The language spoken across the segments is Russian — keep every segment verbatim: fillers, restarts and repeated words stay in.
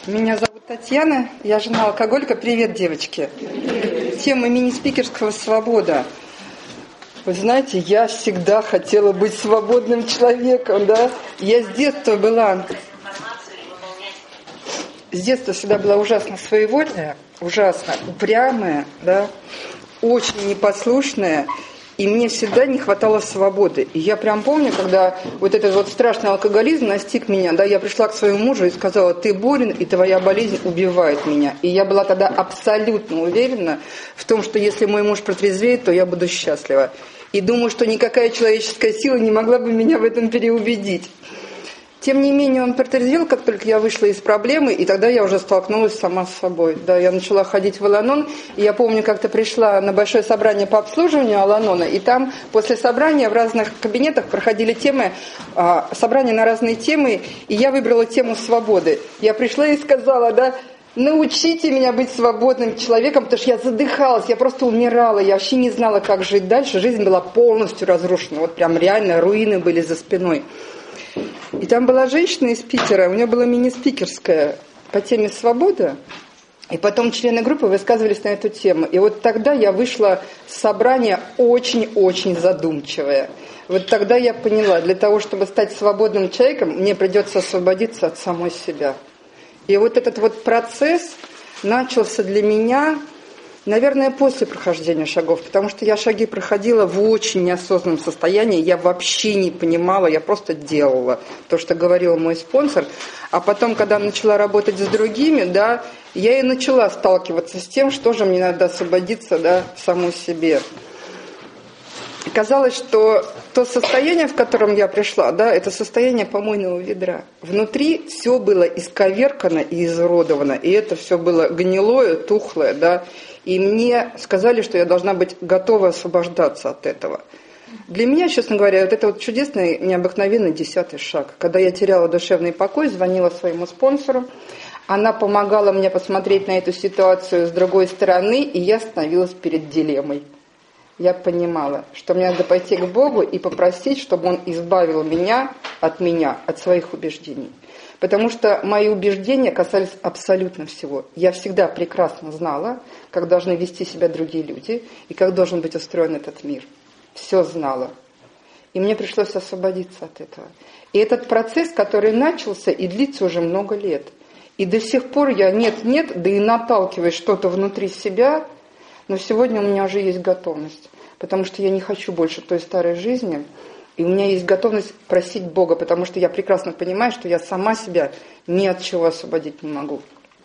Меня зовут Татьяна, я жена алкоголика. Привет, девочки. Тема мини-спикерского «Свобода». Вы знаете, я всегда хотела быть свободным человеком, да? Я с детства была... С детства всегда была ужасно своевольная, ужасно упрямая, да? Очень непослушная. И мне всегда не хватало свободы. И я прям помню, когда вот этот вот страшный алкоголизм настиг меня, да, я пришла к своему мужу и сказала: ты болен, и твоя болезнь убивает меня. И я была тогда абсолютно уверена в том, что если мой муж протрезвеет, то я буду счастлива. И думаю, что никакая человеческая сила не могла бы меня в этом переубедить. Тем не менее, он протрезвел, как только я вышла из проблемы, и тогда я уже столкнулась сама с собой. Да, я начала ходить в Ал-Анон, и я помню, как-то пришла на большое собрание по обслуживанию Ал-Анона, и там после собрания в разных кабинетах проходили темы, а, собрания на разные темы, и я выбрала тему свободы. Я пришла и сказала, да, научите меня быть свободным человеком, потому что я задыхалась, я просто умирала, я вообще не знала, как жить дальше, жизнь была полностью разрушена, вот прям реально руины были за спиной. И там была женщина из Питера, у нее была мини-спикерская по теме «Свобода», и потом члены группы высказывались на эту тему. И вот тогда я вышла с собрания очень-очень задумчивая. Вот тогда я поняла, для того, чтобы стать свободным человеком, мне придется освободиться от самой себя. И вот этот вот процесс начался для меня, наверное, после прохождения шагов, потому что я шаги проходила в очень неосознанном состоянии, я вообще не понимала, я просто делала то, что говорил мой спонсор. А потом, когда начала работать с другими, да, я и начала сталкиваться с тем, что же мне надо освободиться, да, саму себе. И казалось, что то состояние, в котором я пришла, да, это состояние помойного ведра. Внутри все было исковеркано и изуродовано, и это все было гнилое, тухлое, да. И мне сказали, что я должна быть готова освобождаться от этого. Для меня, честно говоря, вот это вот чудесный, необыкновенный десятый шаг. Когда я теряла душевный покой, звонила своему спонсору. Она помогала мне посмотреть на эту ситуацию с другой стороны, и я становилась перед дилеммой. Я понимала, что мне надо пойти к Богу и попросить, чтобы Он избавил меня от меня, от своих убеждений. Потому что мои убеждения касались абсолютно всего. Я всегда прекрасно знала, как должны вести себя другие люди и как должен быть устроен этот мир. Все знала. И мне пришлось освободиться от этого. И этот процесс, который начался и длится уже много лет. И до сих пор я нет-нет, да и наталкиваю что-то внутри себя, но сегодня у меня уже есть готовность. Потому что я не хочу больше той старой жизни. И у меня есть готовность просить Бога, потому что я прекрасно понимаю, что я сама себя ни от чего освободить не могу.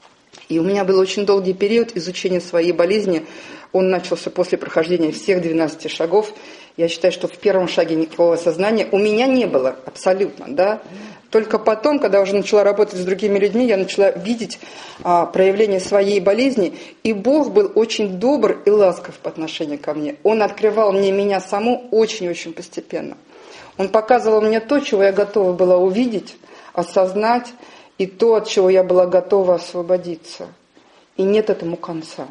И у меня был очень долгий период изучения своей болезни. Он начался после прохождения всех двенадцати шагов. Я считаю, что в первом шаге никакого сознания у меня не было абсолютно, да. Только потом, когда я уже начала работать с другими людьми, я начала видеть а, проявление своей болезни. И Бог был очень добр и ласков по отношению ко мне. Он открывал мне меня саму очень-очень постепенно. Он показывал мне то, чего я готова была увидеть, осознать, и то, от чего я была готова освободиться. И нет этому конца.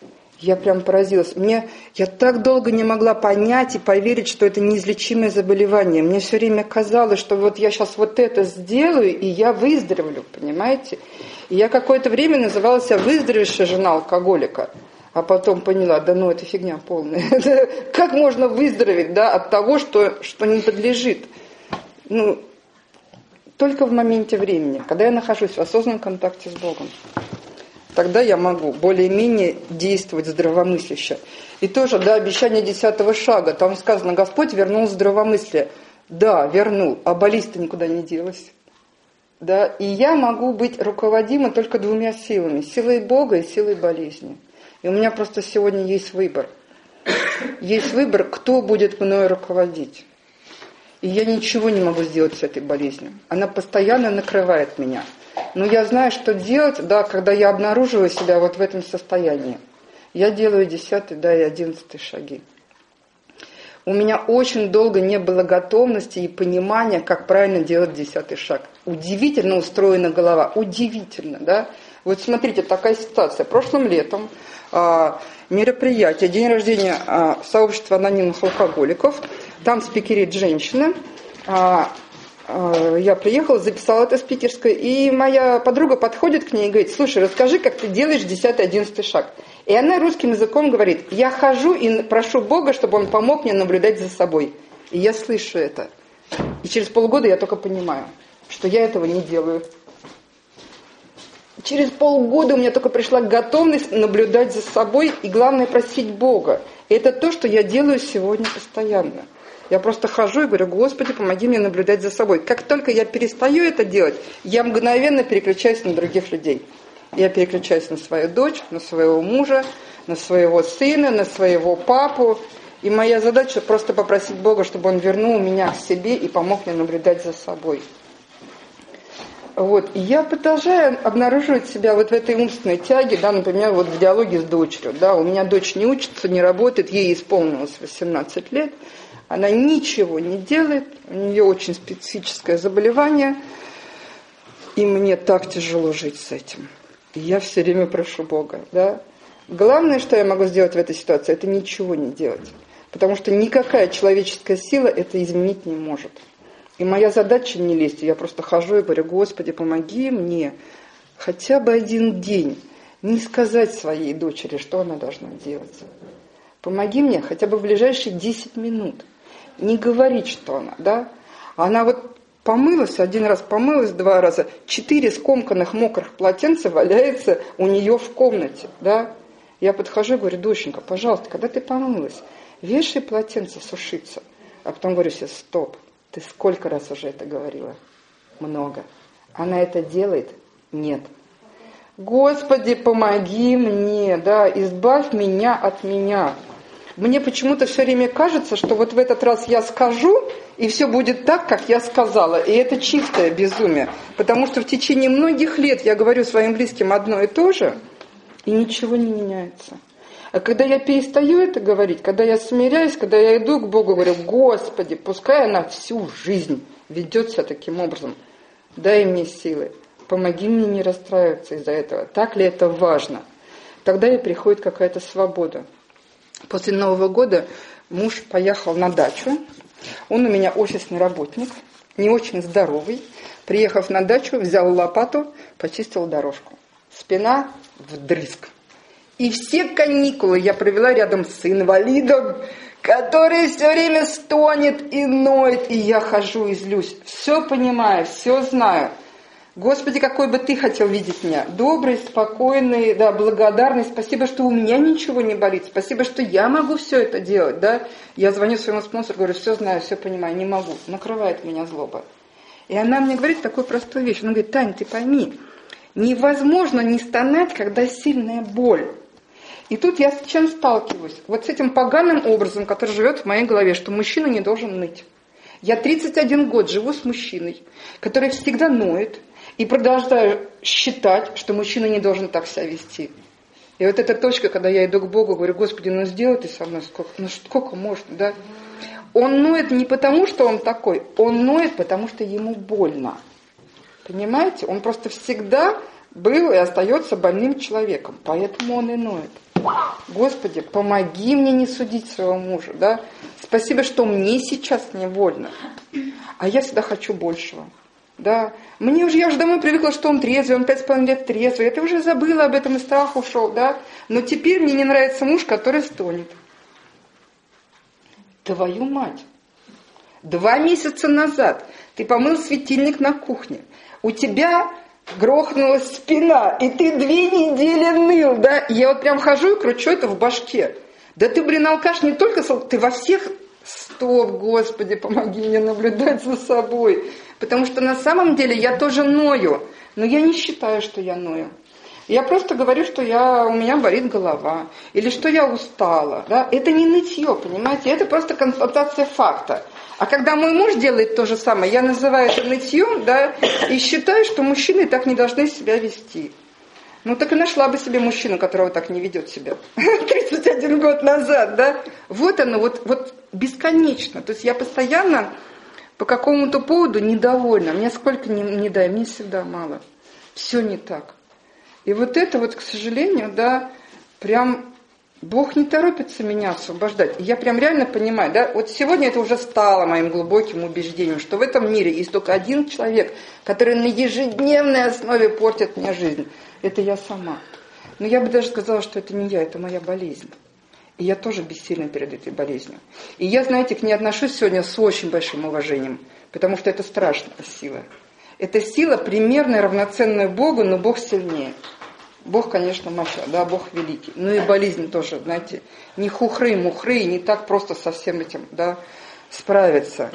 Я прям поразилась. Мне, я так долго не могла понять и поверить, что это неизлечимое заболевание. Мне все время казалось, что вот я сейчас вот это сделаю, и я выздоровлю, понимаете? И я какое-то время называла себя выздоровевшая жена алкоголика. А потом поняла, да ну это фигня полная. Как можно выздороветь, да, от того, что, что не подлежит? Ну, только в моменте времени, когда я нахожусь в осознанном контакте с Богом. Тогда я могу более-менее действовать здравомысляще. И тоже, да, обещание десятого шага. Там сказано, Господь вернул здравомыслие. Да, вернул, а болезнь-то никуда не делась. Да, и я могу быть руководима только двумя силами. Силой Бога и силой болезни. И у меня просто сегодня есть выбор. Есть выбор, кто будет мною руководить. И я ничего не могу сделать с этой болезнью. Она постоянно накрывает меня. Но я знаю, что делать, да, когда я обнаруживаю себя вот в этом состоянии. Я делаю десятый, да, и одиннадцатый шаги. У меня очень долго не было готовности и понимания, как правильно делать десятый шаг. Удивительно устроена голова, удивительно, да. Вот смотрите, такая ситуация. Прошлым летом а, мероприятие, день рождения а, сообщества анонимных алкоголиков. Там спикерит женщина. А, я приехала, записала это с Питерской, и моя подруга подходит к ней и говорит: слушай, расскажи, как ты делаешь десятый, одиннадцатый шаг. И она русским языком говорит: я хожу и прошу Бога, чтобы Он помог мне наблюдать за собой. И я слышу это. И через полгода я только понимаю, что я этого не делаю. Через полгода у меня только пришла готовность наблюдать за собой и, главное, просить Бога. И это то, что я делаю сегодня постоянно. Я просто хожу и говорю: Господи, помоги мне наблюдать за собой. Как только я перестаю это делать, я мгновенно переключаюсь на других людей. Я переключаюсь на свою дочь, на своего мужа, на своего сына, на своего папу. И моя задача просто попросить Бога, чтобы Он вернул меня к себе и помог мне наблюдать за собой. Вот. И я продолжаю обнаруживать себя вот в этой умственной тяге, да, например, вот в диалоге с дочерью. Да. У меня дочь не учится, не работает, ей исполнилось восемнадцать лет. Она ничего не делает, у нее очень специфическое заболевание, и мне так тяжело жить с этим. И я все время прошу Бога. Да? Главное, что я могу сделать в этой ситуации, это ничего не делать. Потому что никакая человеческая сила это изменить не может. И моя задача не лезть. Я просто хожу и говорю: Господи, помоги мне хотя бы один день не сказать своей дочери, что она должна делать. Помоги мне хотя бы в ближайшие десять минут не говорить, что она, да? Она вот помылась, один раз помылась, два раза, четыре скомканных мокрых полотенца валяется у нее в комнате, да? Я подхожу и говорю: доченька, пожалуйста, когда ты помылась, вешай полотенце сушиться. А потом говорю себе: стоп, ты сколько раз уже это говорила? Много. Она это делает? Нет. Господи, помоги мне, да, избавь меня от меня. Мне почему-то все время кажется, что вот в этот раз я скажу, и все будет так, как я сказала. И это чистое безумие. Потому что в течение многих лет я говорю своим близким одно и то же, и ничего не меняется. А когда я перестаю это говорить, когда я смиряюсь, когда я иду к Богу, говорю: Господи, пускай она всю жизнь ведет себя таким образом. Дай мне силы. Помоги мне не расстраиваться из-за этого. Так ли это важно? Тогда и приходит какая-то свобода. После Нового года муж поехал на дачу. Он у меня офисный работник, не очень здоровый. Приехав на дачу, взял лопату, почистил дорожку. Спина вдрызг. И все каникулы я провела рядом с инвалидом, который все время стонет и ноет. И я хожу и злюсь. Все понимаю, все знаю. Господи, какой бы ты хотел видеть меня? Добрый, спокойный, да, благодарный. Спасибо, что у меня ничего не болит. Спасибо, что я могу все это делать, да. Я звоню своему спонсору, говорю: все знаю, все понимаю, не могу. Накрывает меня злоба. И она мне говорит такую простую вещь. Она говорит: Тань, ты пойми, невозможно не стонать, когда сильная боль. И тут я с чем сталкиваюсь? Вот с этим поганым образом, который живет в моей голове, что мужчина не должен ныть. Я тридцать один год живу с мужчиной, который всегда ноет, и продолжаю считать, что мужчина не должен так себя вести. И вот эта точка, когда я иду к Богу, говорю: Господи, ну сделай ты со мной сколько, ну сколько можно, да? Он ноет не потому, что он такой, он ноет, потому что ему больно. Понимаете? Он просто всегда был и остается больным человеком, поэтому он и ноет. Господи, помоги мне не судить своего мужа, да? Спасибо, что мне сейчас не больно, а я всегда хочу большего. Да, мне уже, я уже домой привыкла, что он трезвый, он пять с половиной лет трезвый. Я уже забыла об этом, и страх ушел, да. Но теперь мне не нравится муж, который стонет. Твою мать! Два месяца назад ты помыл светильник на кухне. У тебя грохнулась спина, и ты две недели ныл, да. И я вот прям хожу и кручу это в башке. Да ты, блин, алкаш, не только ты во всех... Стоп, Господи, помоги мне наблюдать за собой. Потому что на самом деле я тоже ною. Но я не считаю, что я ною. Я просто говорю, что я, у меня болит голова. Или что я устала. Да? Это не нытье, понимаете? Это просто констатация факта. А когда мой муж делает то же самое, я называю это нытьем, да, и считаю, что мужчины так не должны себя вести. Ну, так и нашла бы себе мужчину, которого так не ведет себя. тридцать один год назад, да? Вот оно, вот, вот бесконечно. То есть я постоянно по какому-то поводу недовольна. Мне сколько не, не дай, мне всегда мало. Все не так. И вот это вот, к сожалению, да, прям Бог не торопится меня освобождать. И я прям реально понимаю, да, вот сегодня это уже стало моим глубоким убеждением, что в этом мире есть только один человек, который на ежедневной основе портит мне жизнь. Это я сама. Но я бы даже сказала, что это не я, это моя болезнь. И я тоже бессильна перед этой болезнью. И я, знаете, к ней отношусь сегодня с очень большим уважением, потому что это страшная сила. Эта сила примерно равноценная Богу, но Бог сильнее. Бог, конечно, Маша, да, Бог великий. Ну и болезнь тоже, знаете, не хухры-мухры, и не так просто со всем этим, да, справиться.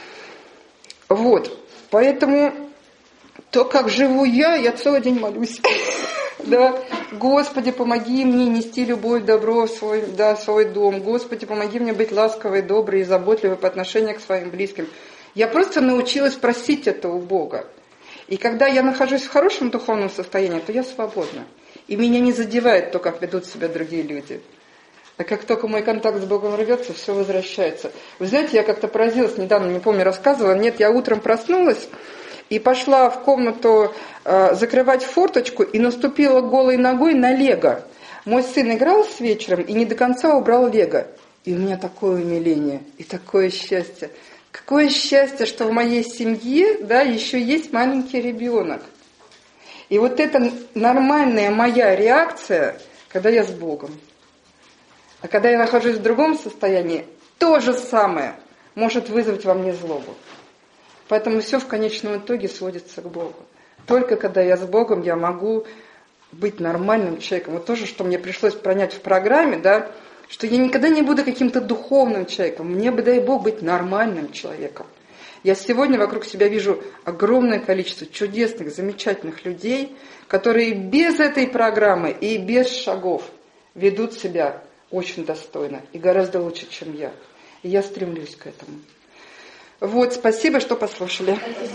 Вот, поэтому то, как живу я, я целый день молюсь. Да, Господи, помоги мне нести любовь, добро в свой, да, в свой дом. Господи, помоги мне быть ласковой, доброй и заботливой по отношению к своим близким. Я просто научилась просить это у Бога. И когда я нахожусь в хорошем духовном состоянии, то я свободна. И меня не задевает то, как ведут себя другие люди. А как только мой контакт с Богом рвется, все возвращается. Вы знаете, я как-то поразилась, недавно, не помню, рассказывала. Нет, я утром проснулась и пошла в комнату э, закрывать форточку и наступила голой ногой на лего. Мой сын играл с вечером и не до конца убрал лего. И у меня такое умиление и такое счастье. Какое счастье, что в моей семье, да, еще есть маленький ребенок. И вот это нормальная моя реакция, когда я с Богом. А когда я нахожусь в другом состоянии, то же самое может вызвать во мне злобу. Поэтому все в конечном итоге сводится к Богу. Только когда я с Богом, я могу быть нормальным человеком. Вот тоже, что мне пришлось пронять в программе, да, что я никогда не буду каким-то духовным человеком. Мне бы, дай Бог, быть нормальным человеком. Я сегодня вокруг себя вижу огромное количество чудесных, замечательных людей, которые без этой программы и без шагов ведут себя очень достойно и гораздо лучше, чем я. И я стремлюсь к этому. Вот, спасибо, что послушали.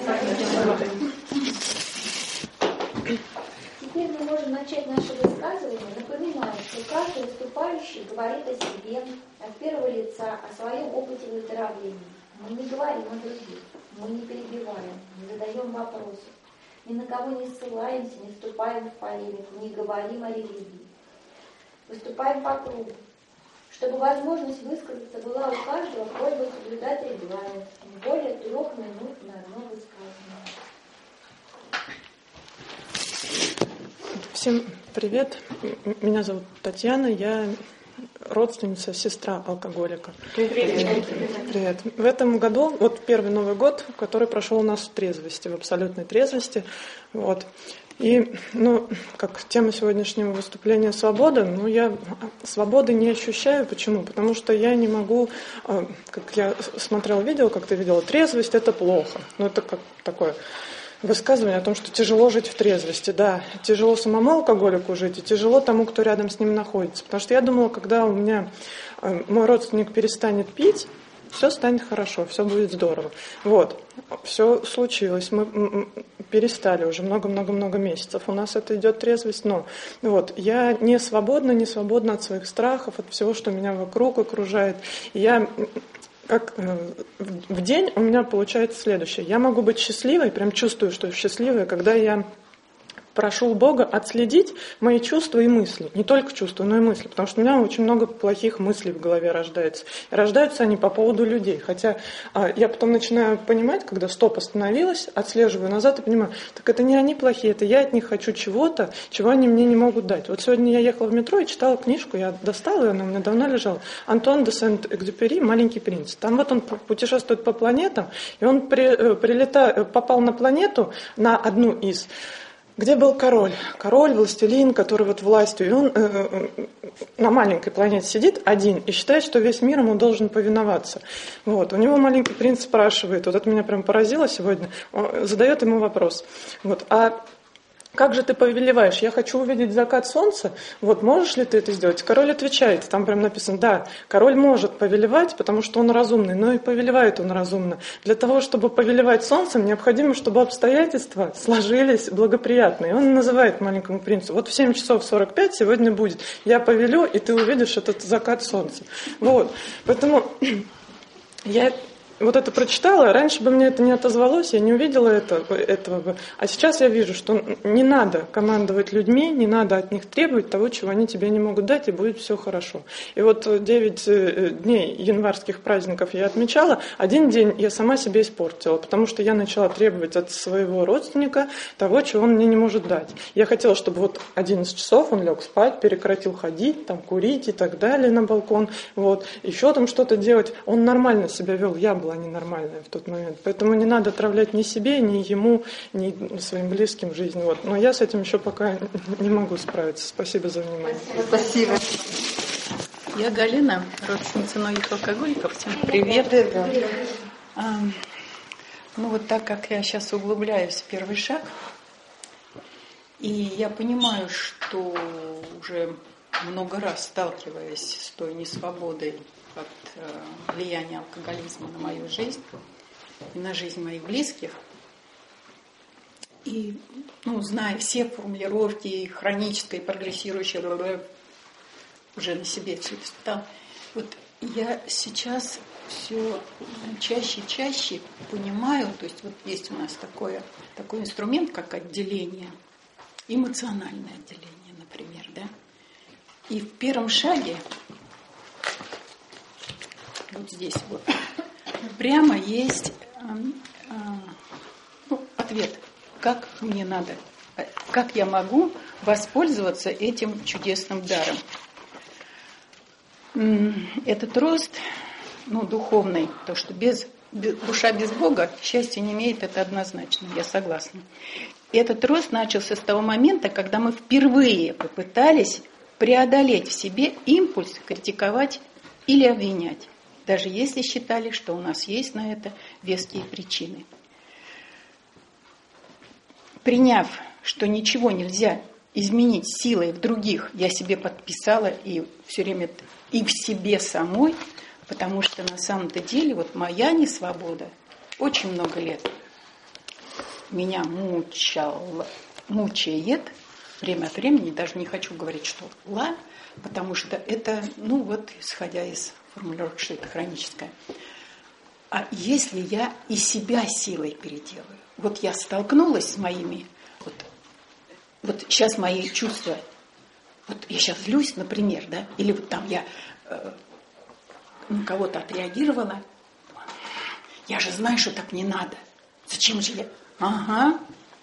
Теперь мы можем начать наше высказывание, напоминая, что каждый выступающий говорит о себе, от первого лица, о своем опыте выздоровления. Мы не говорим о других, мы не перебиваем, не задаем вопросов, ни на кого не ссылаемся, не вступаем в полемику, не говорим о религии. Выступаем по кругу. Чтобы возможность высказаться была у каждого, просьба соблюдать регламент. Не более трех минут на одно высказывание. Всем привет. Меня зовут Татьяна. Я родственница, сестра алкоголика. Привет. Привет. В этом году, вот первый Новый год, который прошел у нас в трезвости, в абсолютной трезвости. Вот. И, ну, как тема сегодняшнего выступления свобода, ну, я свободы не ощущаю. Почему? Потому что я не могу, как я смотрела видео, как ты видела, трезвость – это плохо. Ну, это как такое высказывание о том, что тяжело жить в трезвости. Да, тяжело самому алкоголику жить, и тяжело тому, кто рядом с ним находится. Потому что я думала, когда у меня мой родственник перестанет пить, все станет хорошо, все будет здорово. Вот, все случилось, мы перестали уже много-много-много месяцев. У нас это идет трезвость, но вот, я не свободна, не свободна от своих страхов, от всего, что меня вокруг окружает. И я... Как в день у меня получается следующее. Я могу быть счастливой, прям чувствую, что счастливая, когда я прошу Бога отследить мои чувства и мысли. Не только чувства, но и мысли. Потому что у меня очень много плохих мыслей в голове рождается. И рождаются они по поводу людей. Хотя а, я потом начинаю понимать, когда стоп остановилась, отслеживаю назад и понимаю, так это не они плохие, это я от них хочу чего-то, чего они мне не могут дать. Вот сегодня я ехала в метро и читала книжку, я достала ее, она у меня давно лежала. Антуан де Сент-Экзюпери «Маленький принц». Там вот он путешествует по планетам, и он при, прилета, попал на планету, на одну из... Где был король? Король, властелин, который вот властью. И он э, э, на маленькой планете сидит один и считает, что весь мир ему должен повиноваться. Вот. У него маленький принц спрашивает, вот это меня прям поразило сегодня, он задает ему вопрос. Вот, а как же ты повелеваешь? Я хочу увидеть закат солнца. Вот, можешь ли ты это сделать? Король отвечает, там прям написано, да, король может повелевать, потому что он разумный, но и повелевает он разумно. Для того, чтобы повелевать солнцем, необходимо, чтобы обстоятельства сложились благоприятные. Он называет маленькому принцу, вот в семь часов сорок пять сегодня будет, я повелю, и ты увидишь этот закат солнца. Вот, поэтому я вот это прочитала, раньше бы мне это не отозвалось, я не увидела это, этого бы. А сейчас я вижу, что не надо командовать людьми, не надо от них требовать того, чего они тебе не могут дать, и будет все хорошо. И вот девять дней январских праздников я отмечала, один день я сама себе испортила, потому что я начала требовать от своего родственника того, чего он мне не может дать. Я хотела, чтобы вот одиннадцать часов он лег спать, прекратил ходить, там, курить и так далее на балкон, вот, еще там что-то делать. Он нормально себя вел, я была ненормальная в тот момент. Поэтому не надо отравлять ни себе, ни ему, ни своим близким жизнь. Вот. Но я с этим еще пока не могу справиться. Спасибо за внимание. Спасибо. Я Галина, родственница многих алкоголиков. Всем привет. Привет. А, ну вот так как я сейчас углубляюсь в первый шаг, и я понимаю, что уже много раз сталкиваясь с той несвободой от э, влияния алкоголизма на мою жизнь и на жизнь моих близких, и ну, зная все формулировки хронической, прогрессирующей, уже на себе все это испытал, вот я сейчас все чаще и чаще понимаю, то есть вот есть у нас такое, такой инструмент, как отделение, эмоциональное отделение, например, да, и в первом шаге вот здесь вот прямо есть э, э, ну, ответ, как мне надо, как я могу воспользоваться этим чудесным даром. Этот рост, ну, духовный, то, что без, без, душа без Бога счастья не имеет, это однозначно, я согласна. Этот рост начался с того момента, когда мы впервые попытались преодолеть в себе импульс критиковать или обвинять, даже если считали, что у нас есть на это веские причины. Приняв, что ничего нельзя изменить силой в других, я себе подписала и все время и в себе самой, потому что на самом-то деле вот моя несвобода очень много лет меня мучала, мучает время от времени, даже не хочу говорить, что ла, потому что это, ну вот, исходя из формулировки, что это хроническое. А если я и себя силой переделаю? Вот я столкнулась с моими, вот, вот сейчас мои чувства, вот я сейчас злюсь, например, да, или вот там я э, на кого-то отреагировала, я же знаю, что так не надо. Зачем же я? Ага.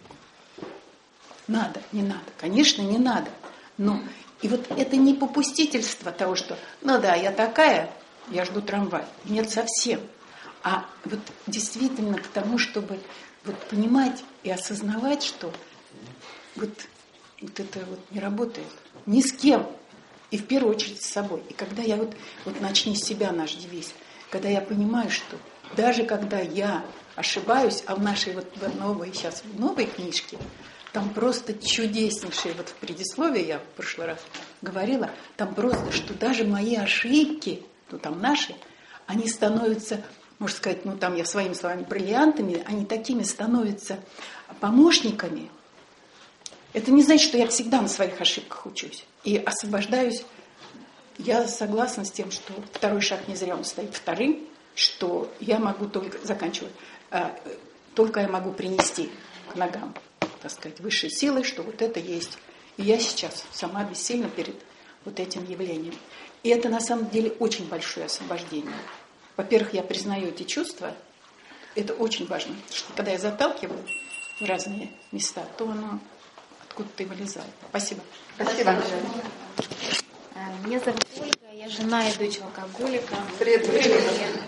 Надо, не надо. Конечно, не надо. Но и вот это не попустительство того, что, ну да, я такая, я жду трамвай. Нет, совсем. А вот действительно к тому, чтобы вот понимать и осознавать, что вот, вот это вот не работает. Ни с кем. И в первую очередь с собой. И когда я вот, вот начни с себя наш девиз, когда я понимаю, что даже когда я ошибаюсь, а в нашей вот в новой, сейчас в новой книжке, там просто чудеснейшие, вот в предисловии я в прошлый раз говорила, там просто, что даже мои ошибки, ну там наши, они становятся, можно сказать, ну там я своими словами, бриллиантами, они такими становятся помощниками. Это не значит, что я всегда на своих ошибках учусь и освобождаюсь. Я согласна с тем, что второй шаг не зря он стоит вторым, что я могу только, заканчивать, только я могу принести к ногам, так сказать, высшей силы, что вот это есть. И я сейчас сама бессильна перед вот этим явлением. И это на самом деле очень большое освобождение. Во-первых, я признаю эти чувства. Это очень важно, что когда я заталкиваю в разные места, то оно откуда-то и вылезает. Спасибо. Спасибо. Меня зовут Ольга, я жена и дочь алкоголика. Привет. Привет.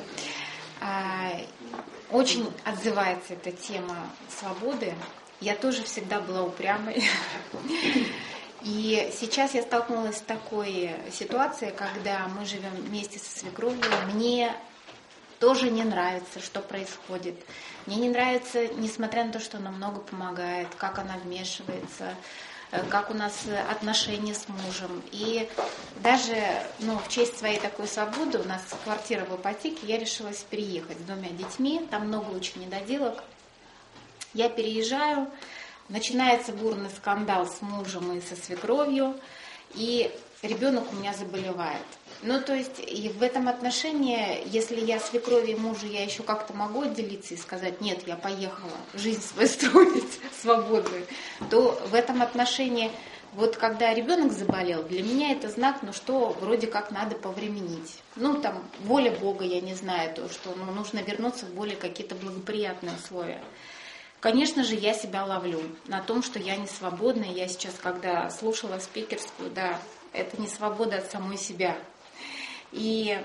Очень отзывается эта тема свободы. Я тоже всегда была упрямой. И сейчас я столкнулась с такой ситуацией, когда мы живем вместе со свекровью. Мне тоже не нравится, что происходит. Мне не нравится, несмотря на то, что она много помогает, как она вмешивается, как у нас отношения с мужем. И даже ну, в честь своей такой свободы, у нас квартира в ипотеке, я решилась переехать с двумя детьми, там много очень недоделок. Я переезжаю, начинается бурный скандал с мужем и со свекровью, и ребенок у меня заболевает. Ну, то есть, и в этом отношении, если я свекрови мужа, я еще как-то могу отделиться и сказать, нет, я поехала жизнь свою строить свободную, то в этом отношении, вот когда ребенок заболел, для меня это знак, ну что, вроде как надо повременить. Ну, там, воля Бога, я не знаю, то, что ну, нужно вернуться в более какие-то благоприятные условия. Конечно же, я себя ловлю на том, что я не свободна. Я сейчас, когда слушала спикерскую, да, это не свобода от самой себя. И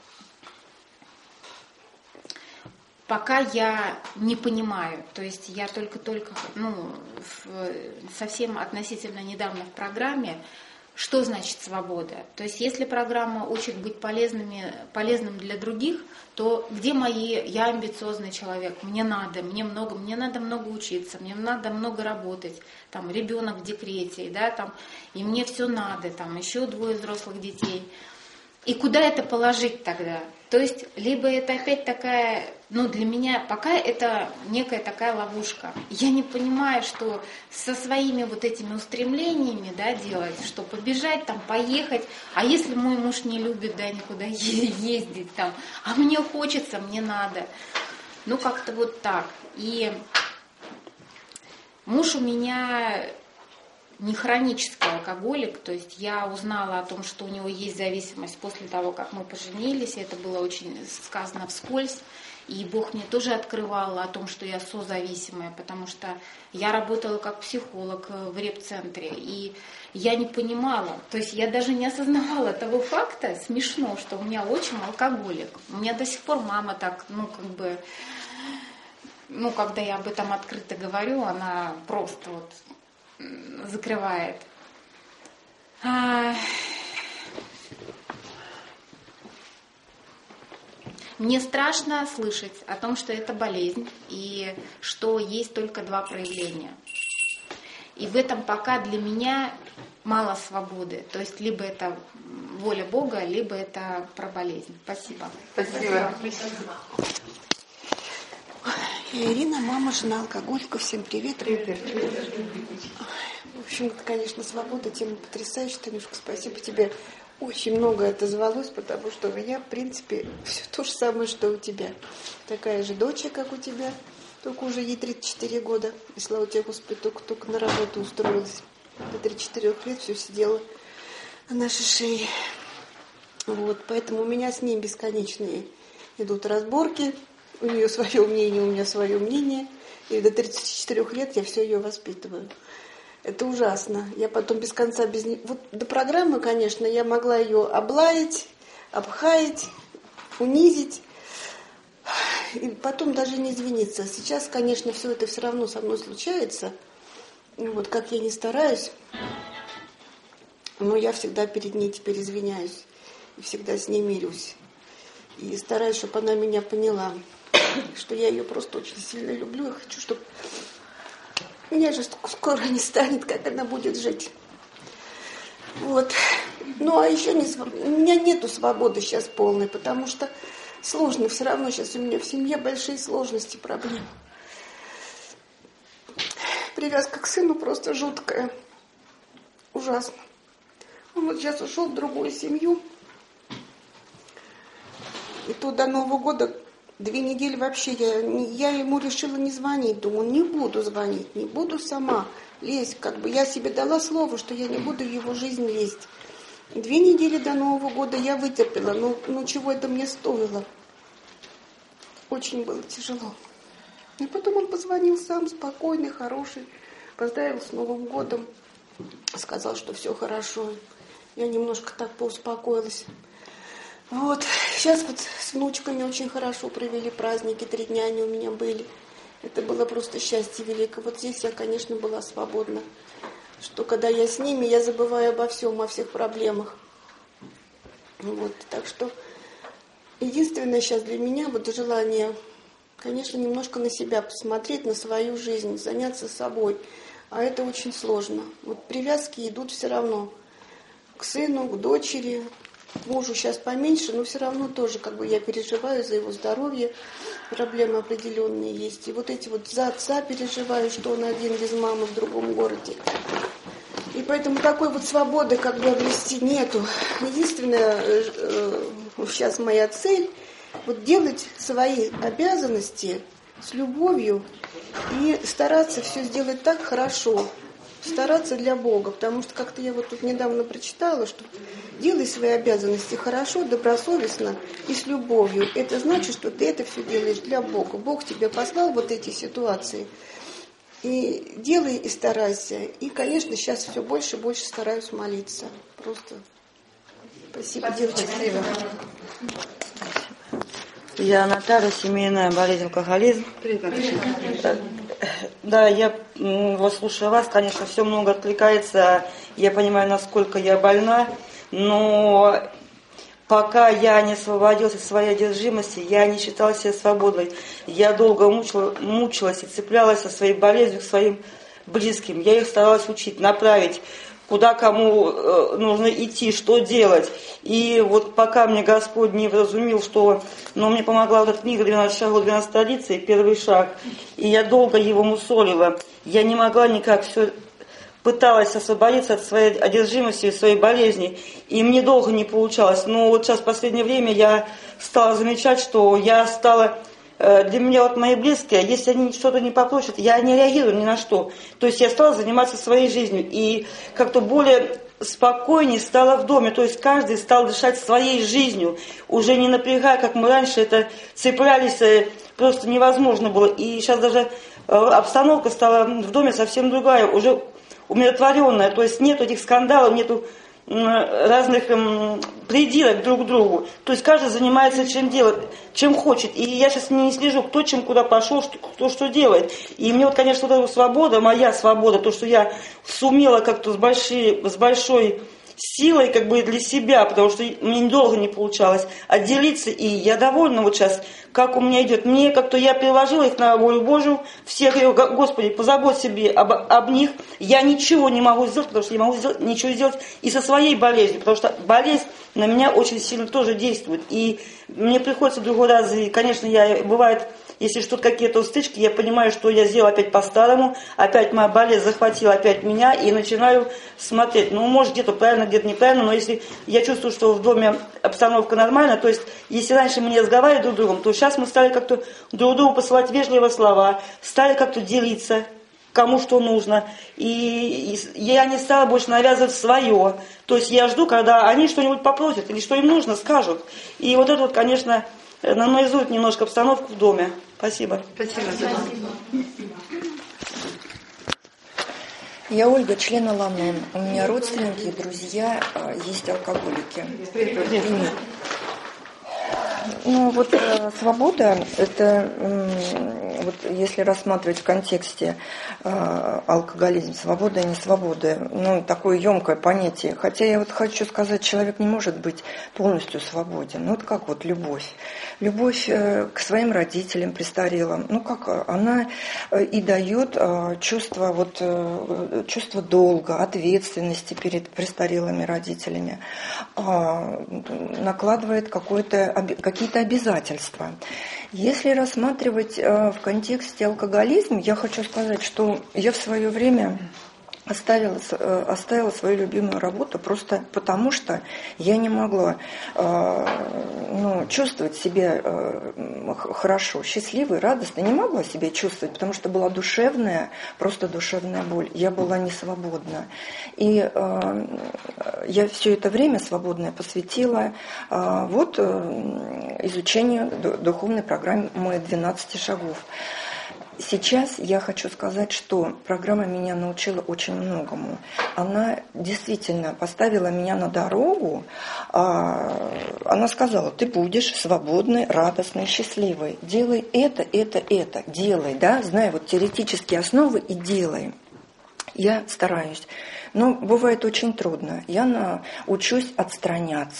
пока я не понимаю, то есть я только-только, ну, в, совсем относительно недавно в программе, что значит свобода. То есть если программа учит быть полезными, полезным для других, то где мои, я амбициозный человек, мне надо, мне много, мне надо много учиться, мне надо много работать, там ребенок в декрете, да, там, и мне все надо, там еще двое взрослых детей. И куда это положить тогда? То есть, либо это опять такая, ну для меня пока это некая такая ловушка. Я не понимаю, что со своими вот этими устремлениями, да, делать, что побежать, там, поехать, а если мой муж не любит, да, никуда ездить, там, а мне хочется, мне надо. Ну, как-то вот так. И муж у меня не хронический алкоголик, то есть я узнала о том, что у него есть зависимость после того, как мы поженились, и это было очень сказано вскользь, и Бог мне тоже открывал о том, что я созависимая, потому что я работала как психолог в реп-центре, и я не понимала, то есть я даже не осознавала того факта, смешно, что у меня отчим алкоголик, у меня до сих пор мама так, ну как бы, ну когда я об этом открыто говорю, она просто вот закрывает. А... Мне страшно слышать о том, что это болезнь и что есть только два проявления. И в этом пока для меня мало свободы. То есть либо это воля Бога, либо это про болезнь. Спасибо. Спасибо. Я Ирина, мама, жена алкоголика. Всем привет. Привет. В общем, это, конечно, свобода, тема потрясающая. Танюшка, спасибо тебе. Очень много отозвалось, потому что у меня, в принципе, все то же самое, что у тебя. Такая же дочь, как у тебя, только уже ей тридцать четыре года. И слава тебе, Господи, только-только на работу устроилась. До тридцати четырёх лет все сидела на нашей шее. Вот, поэтому у меня с ней бесконечные идут разборки. У нее свое мнение, у меня свое мнение. И до тридцати четырёх лет я все ее воспитываю. Это ужасно. Я потом без конца, без нее... Вот до программы, конечно, я могла ее облаять, обхаять, унизить. И потом даже не извиниться. Сейчас, конечно, все это все равно со мной случается. И вот как я ни стараюсь, но я всегда перед ней теперь извиняюсь. И всегда с ней мирюсь. И стараюсь, чтобы она меня поняла, что я ее просто очень сильно люблю. Я хочу, чтобы меня же скоро не станет, как она будет жить. Вот. Ну, а еще не своб... у меня нету свободы сейчас полной, потому что сложно. Все равно сейчас у меня в семье большие сложности, проблемы. Привязка к сыну просто жуткая. Ужасно. Он вот сейчас ушел в другую семью. И то до Нового года две недели вообще я, я ему решила не звонить. Думаю, не буду звонить, не буду сама лезть. Как бы я себе дала слово, что я не буду в его жизнь лезть. Две недели до Нового года я вытерпела. Ну, ну чего это мне стоило? Очень было тяжело. И потом он позвонил сам, спокойный, хороший. Поздравил с Новым годом. Сказал, что все хорошо. Я немножко так поуспокоилась. Вот, сейчас вот с внучками очень хорошо провели праздники, три дня они у меня были. Это было просто счастье великое. Вот здесь я, конечно, была свободна. Что когда я с ними, я забываю обо всем, о всех проблемах. Вот, так что единственное сейчас для меня вот желание, конечно, немножко на себя посмотреть, на свою жизнь, заняться собой. А это очень сложно. Вот привязки идут все равно к сыну, к дочери. Мужу сейчас поменьше, но все равно тоже как бы я переживаю за его здоровье, проблемы определенные есть. И вот эти вот за отца переживаю, что он один без мамы в другом городе. И поэтому такой вот свободы как бы обрести нету. Единственное, сейчас моя цель, вот делать свои обязанности с любовью и стараться все сделать так хорошо, стараться для Бога, потому что как-то я вот тут недавно прочитала, что делай свои обязанности хорошо, добросовестно и с любовью. Это значит, что ты это все делаешь для Бога. Бог тебе послал вот эти ситуации. И делай и старайся. И, конечно, сейчас все больше и больше стараюсь молиться. Просто спасибо, девочки. Спасибо. Я Наталья, семейная болезнь, алкоголизм. Привет, Наталья. Да, я вот слушая вас, конечно, все много откликается. Я понимаю, насколько я больна, но пока я не освободилась от своей одержимости, я не считала себя свободной. Я долго мучила, мучилась и цеплялась со своей болезнью к своим близким. Я их старалась учить, направить, куда кому э, нужно идти, что делать. И вот пока мне Господь не вразумил, что... Но мне помогла вот эта книга «двенадцать шагов, двенадцать столицей», первый шаг. И я долго его мусолила. Я не могла никак все... Пыталась освободиться от своей одержимости и своей болезни. И мне долго не получалось. Но вот сейчас в последнее время я стала замечать, что я стала... Для меня вот мои близкие, если они что-то не попросят, я не реагирую ни на что. То есть я стала заниматься своей жизнью. И как-то более спокойнее стала в доме. То есть каждый стал дышать своей жизнью. Уже не напрягая, как мы раньше это цеплялись, просто невозможно было. И сейчас даже обстановка стала в доме совсем другая. Уже умиротворенная, то есть нет этих скандалов, нету разных придирок друг к другу. То есть каждый занимается чем делать, чем хочет. И я сейчас не слежу, кто чем куда пошел, кто что делает. И мне вот, конечно, вот эта свобода, моя свобода, то, что я сумела как-то с большой, с большой силой как бы для себя, потому что мне недолго не получалось отделиться, и я довольна вот сейчас, как у меня идет. Мне как-то я переложила их на волю Божию, всех ее, Господи, позаботь себе об, об них. Я ничего не могу сделать, потому что не могу сделать, ничего сделать и со своей болезнью, потому что болезнь на меня очень сильно тоже действует. И мне приходится другой раз, и, конечно, я, бывает, если что-то какие-то стычки, я понимаю, что я сделала опять по-старому, опять моя болезнь захватила опять меня, и начинаю смотреть. Ну, может, где-то правильно, где-то неправильно, но если я чувствую, что в доме обстановка нормальная, то есть, если раньше мы не разговаривали друг с другом, то сейчас мы стали как-то друг другу посылать вежливые слова, стали как-то делиться, кому что нужно, и, и я не стала больше навязывать свое. То есть я жду, когда они что-нибудь попросят, или что им нужно, скажут. И вот это вот, конечно, нормализует немножко обстановку в доме. Спасибо. Спасибо. Я Ольга, член Аламен. У меня родственники и друзья есть алкоголики. Привет. Ну вот э, свобода, это э, вот если рассматривать в контексте э, алкоголизм, свобода и не свобода, ну такое емкое понятие. Хотя я вот хочу сказать, человек не может быть полностью свободен. Ну вот как вот любовь. Любовь э, к своим родителям престарелым, ну как она э, и дает э, чувство, вот, э, чувство долга, ответственности перед престарелыми родителями, э, накладывает какое-то, какие-то обязательства. Если рассматривать э, в контексте алкоголизма, я хочу сказать, что я в свое время оставила, э, оставила свою любимую работу просто потому, что я не могла э, ну, чувствовать себя э, хорошо, счастливой, радостной. Не могла себя чувствовать, потому что была душевная, просто душевная боль. Я была не свободна. И э, я все это время свободное посвятила э, вот, э, изучению духовной программы «двенадцать шагов». Сейчас я хочу сказать, что программа меня научила очень многому. Она действительно поставила меня на дорогу. Она сказала, ты будешь свободной, радостной, счастливой. Делай это, это, это. Делай, да, знай вот теоретические основы и делай. Я стараюсь. Но бывает очень трудно. Я на, учусь отстраняться.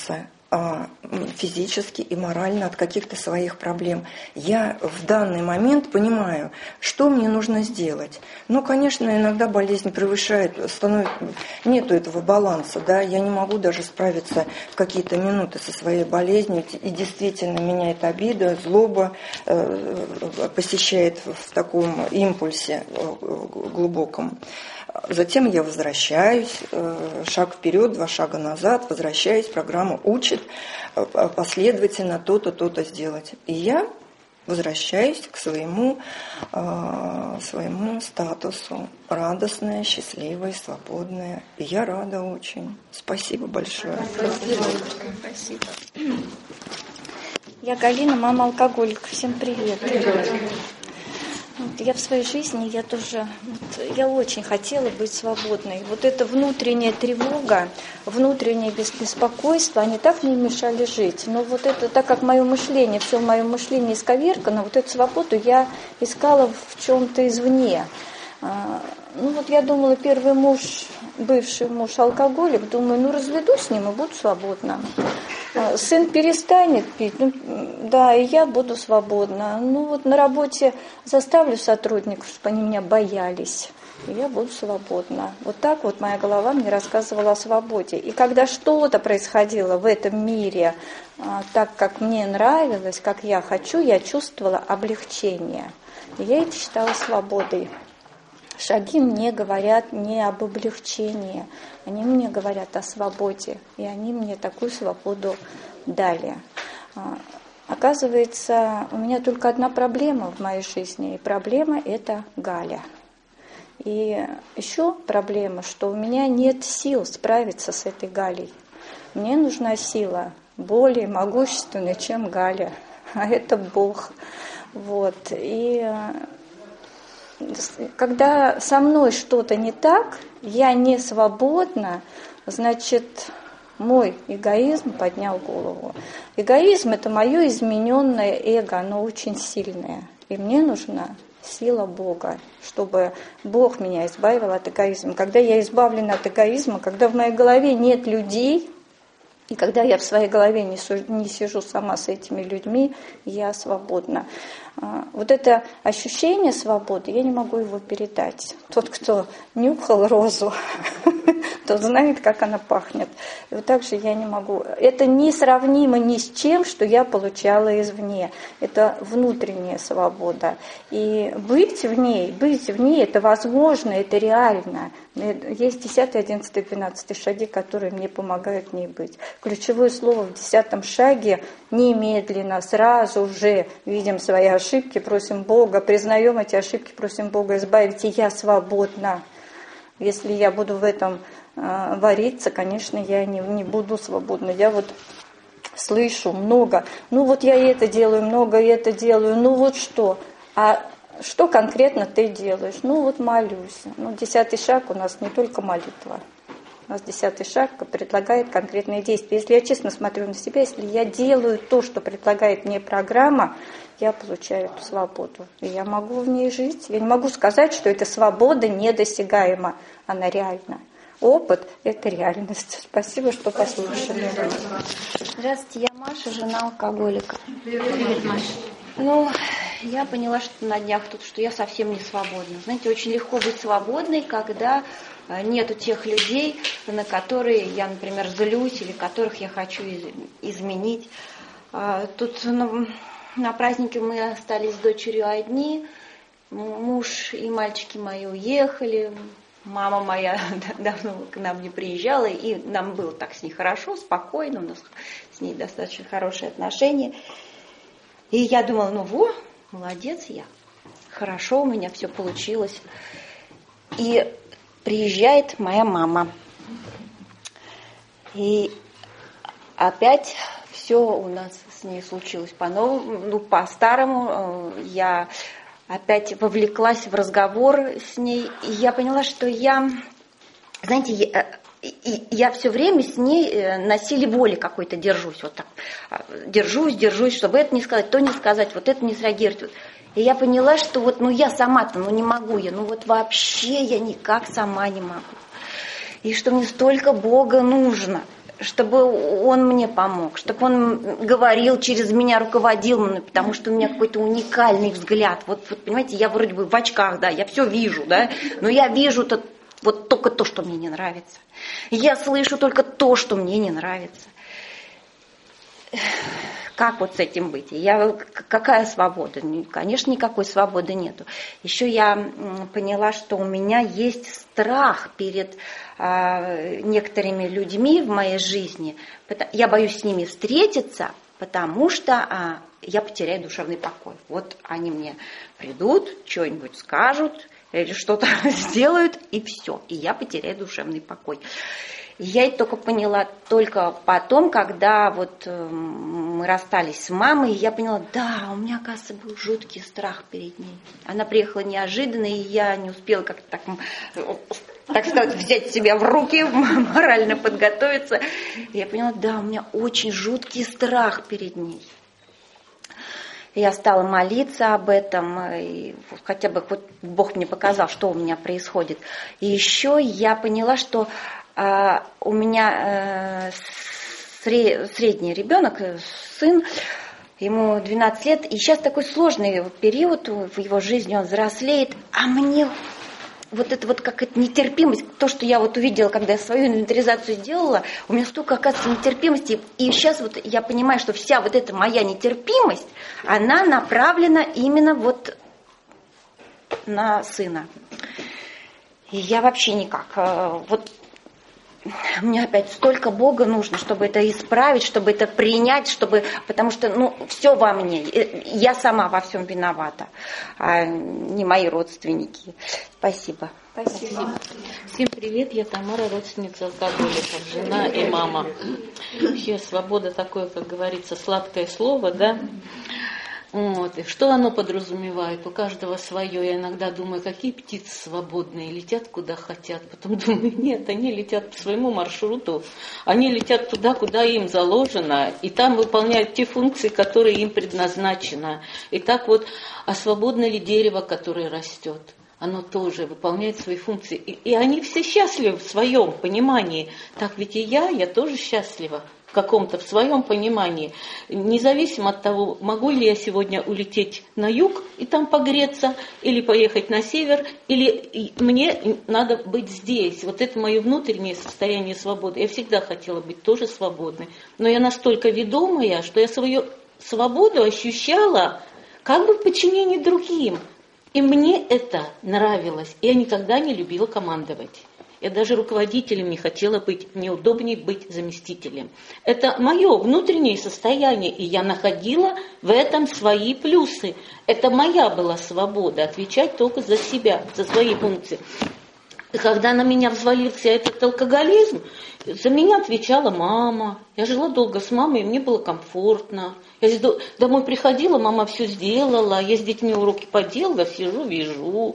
физически и морально от каких-то своих проблем. Я в данный момент понимаю, что мне нужно сделать. Ну, конечно, иногда болезнь превышает, становится, нету этого баланса, да, я не могу даже справиться в какие-то минуты со своей болезнью, и действительно меня эта обида, злоба э, посещает в таком импульсе глубоком. Затем я возвращаюсь, шаг вперед, два шага назад, возвращаюсь, программа учит последовательно то-то, то-то сделать. И я возвращаюсь к своему, своему статусу. Радостная, счастливая, свободная. И я рада очень. Спасибо большое. Спасибо. Спасибо. Я Галина, мама алкоголик. Всем привет. Привет. Вот я в своей жизни, я тоже, вот, я очень хотела быть свободной. Вот эта внутренняя тревога, внутреннее беспокойство, они так мне мешали жить. Но вот это, так как мое мышление, все мое мышление исковеркано, вот эту свободу я искала в чем-то извне. Ну вот я думала, первый муж, бывший муж алкоголик, думаю, ну разведусь с ним и буду свободна. Сын перестанет пить, ну, да, и я буду свободна. Ну вот на работе заставлю сотрудников, чтобы они меня боялись, и я буду свободна. Вот так вот моя голова мне рассказывала о свободе. И когда что-то происходило в этом мире так, как мне нравилось, как я хочу, я чувствовала облегчение. И я это считала свободой. Шаги мне говорят не об облегчении, они мне говорят о свободе, и они мне такую свободу дали. Оказывается, у меня только одна проблема в моей жизни, и проблема – это Галя. И еще проблема, что у меня нет сил справиться с этой Галей. Мне нужна сила более могущественная, чем Галя, а это Бог. Вот. И когда со мной что-то не так, я не свободна, значит, мой эгоизм поднял голову. Эгоизм – это мое измененное эго, оно очень сильное. И мне нужна сила Бога, чтобы Бог меня избавил от эгоизма. Когда я избавлена от эгоизма, когда в моей голове нет людей, и когда я в своей голове не, су, не сижу сама с этими людьми, я свободна. Вот это ощущение свободы, я не могу его передать. Тот, кто нюхал розу, тот знает, как она пахнет. И вот так же я не могу. Это несравнимо ни с чем, что я получала извне. Это внутренняя свобода. И быть в ней, быть в ней, это возможно, это реально. Есть десятый, одиннадцатый, двенадцатый шаги, которые мне помогают в ней быть. Ключевое слово в десятом шаге – немедленно, сразу же видим свои ошибки, просим Бога, признаем эти ошибки, просим Бога избавить, и я свободна. Если я буду в этом э, вариться, конечно, я не, не буду свободна. Я вот слышу много, ну вот я это делаю, много это делаю, ну вот что? А что конкретно ты делаешь? Ну вот молюсь. Ну, десятый шаг у нас не только молитва. У нас десятый шаг предлагает конкретные действия. Если я честно смотрю на себя, если я делаю то, что предлагает мне программа, я получаю эту свободу. И я могу в ней жить. Я не могу сказать, что эта свобода недосягаема. Она реальна. Опыт – это реальность. Спасибо, что послушали. Здравствуйте, я Маша, жена алкоголика. Привет, Маша. Ну, я поняла, что на днях тут, что я совсем не свободна. Знаете, очень легко быть свободной, когда нету тех людей, на которые я, например, злюсь или которых я хочу изменить. Тут ну, на празднике мы остались с дочерью одни, муж и мальчики мои уехали, мама моя давно к нам не приезжала, и нам было так с ней хорошо, спокойно, у нас с ней достаточно хорошие отношения. И я думала, ну во, молодец я, хорошо у меня все получилось. И приезжает моя мама. И опять все у нас с ней случилось по-новому, ну, по-старому. Я опять вовлеклась в разговор с ней. И я поняла, что я, знаете, я, я все время с ней на силе воли какой-то держусь. Вот так. Держусь, держусь, чтобы это не сказать, то не сказать, вот это не среагировать. И я поняла, что вот, ну я сама-то, ну не могу я, ну вот вообще я никак сама не могу. И что мне столько Бога нужно. чтобы он мне помог, чтобы он говорил через меня, руководил мной, потому что у меня какой-то уникальный взгляд. Вот, вот понимаете, я вроде бы в очках, да, я все вижу, да, но я вижу -то, вот только то, что мне не нравится. Я слышу только то, что мне не нравится. Как вот с этим быть? Я, какая свобода? Конечно, никакой свободы нету. Еще я поняла, что у меня есть страх перед а, некоторыми людьми в моей жизни. Я боюсь с ними встретиться, потому что а, я потеряю душевный покой. Вот они мне придут, что-нибудь скажут или что-то сделают, и все. И я потеряю душевный покой. Я это только поняла только потом, когда вот мы расстались с мамой, и я поняла, да, у меня, оказывается, был жуткий страх перед ней. Она приехала неожиданно, и я не успела как-то так, так сказать, взять себя в руки, морально подготовиться. И я поняла, да, у меня очень жуткий страх перед ней. Я стала молиться об этом, и хотя бы хоть Бог мне показал, что у меня происходит. И еще я поняла, что Uh, у меня uh, сред, средний ребенок, сын, ему двенадцать лет, и сейчас такой сложный период в его жизни, он взрослеет, а мне вот это вот как это нетерпимость, то, что я вот увидела, когда я свою инвентаризацию сделала, у меня столько, оказывается, нетерпимости, и сейчас вот я понимаю, что вся вот эта моя нетерпимость, она направлена именно вот на сына. И я вообще никак, вот мне опять столько Бога нужно, чтобы это исправить, чтобы это принять, чтобы, потому что, ну, все во мне. Я сама во всем виновата, а не мои родственники. Спасибо. Спасибо. Всем привет, я Тамара, родственница алкоголиков, жена и мама. Вообще свобода такое, как говорится, сладкое слово, да? Вот. И что оно подразумевает? У каждого свое. Я иногда думаю, какие птицы свободные, летят куда хотят. Потом думаю, нет, они летят по своему маршруту. Они летят туда, куда им заложено. И там выполняют те функции, которые им предназначены. И так вот, а свободно ли дерево, которое растет? Оно тоже выполняет свои функции. И, и они все счастливы в своем понимании. Так ведь и я, я тоже счастлива. В каком-то, в своем понимании, независимо от того, могу ли я сегодня улететь на юг и там погреться, или поехать на север, или мне надо быть здесь. Вот это мое внутреннее состояние свободы. Я всегда хотела быть тоже свободной, но я настолько ведомая, что я свою свободу ощущала как бы в подчинении другим. И мне это нравилось. Я никогда не любила командовать. Я даже руководителем не хотела быть, мне удобнее быть заместителем. Это мое внутреннее состояние, и я находила в этом свои плюсы. Это моя была свобода, отвечать только за себя, за свои функции. И когда на меня взвалился этот алкоголизм, за меня отвечала мама. Я жила долго с мамой, и мне было комфортно. Я домой приходила, мама все сделала, я с детьми уроки поделала, сижу, вижу.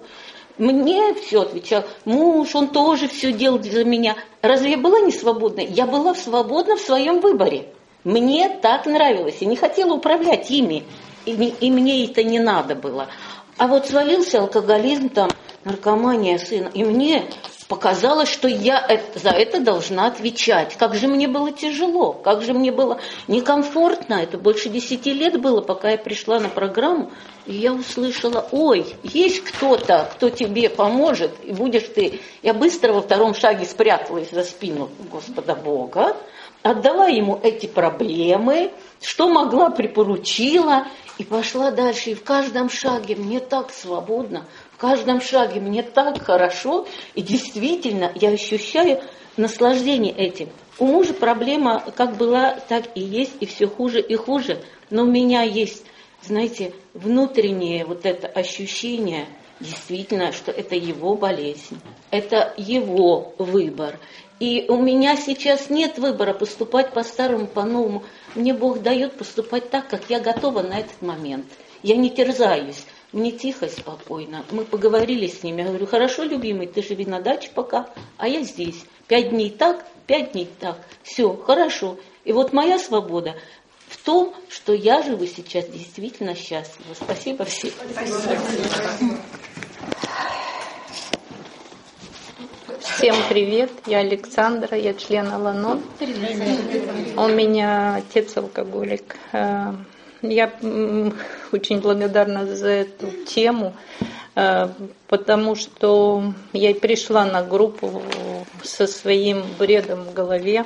Мне все отвечал муж, он тоже все делал за меня. Разве я была не свободной? Я была свободна в своем выборе. Мне так нравилось. Я не хотела управлять ими. И, и мне это не надо было. А вот свалился алкоголизм, там, наркомания сына. И мне показалось, что я это, за это должна отвечать. Как же мне было тяжело, как же мне было некомфортно. Это больше десяти лет было, пока я пришла на программу. И я услышала, ой, есть кто-то, кто тебе поможет, и будешь ты. Я быстро во втором шаге спряталась за спину Господа Бога, отдала ему эти проблемы, что могла, припоручила, и пошла дальше. И в каждом шаге мне так свободно, в каждом шаге мне так хорошо, и действительно я ощущаю наслаждение этим. У мужа проблема как была, так и есть, и все хуже и хуже, но у меня есть, знаете, внутреннее вот это ощущение, действительно, что это его болезнь, это его выбор. И у меня сейчас нет выбора поступать по-старому, по-новому. Мне Бог дает поступать так, как я готова на этот момент. Я не терзаюсь, мне тихо, спокойно. Мы поговорили с ними, я говорю, хорошо, любимый, ты живи на даче пока, а я здесь. Пять дней так, пять дней так. Все, хорошо. И вот моя свобода в том, что я живу сейчас действительно счастлива. Спасибо всем. Спасибо. Всем привет, я Александра, я член Аланон. У меня отец алкоголик. Я очень благодарна за эту тему, потому что я и пришла на группу со своим бредом в голове.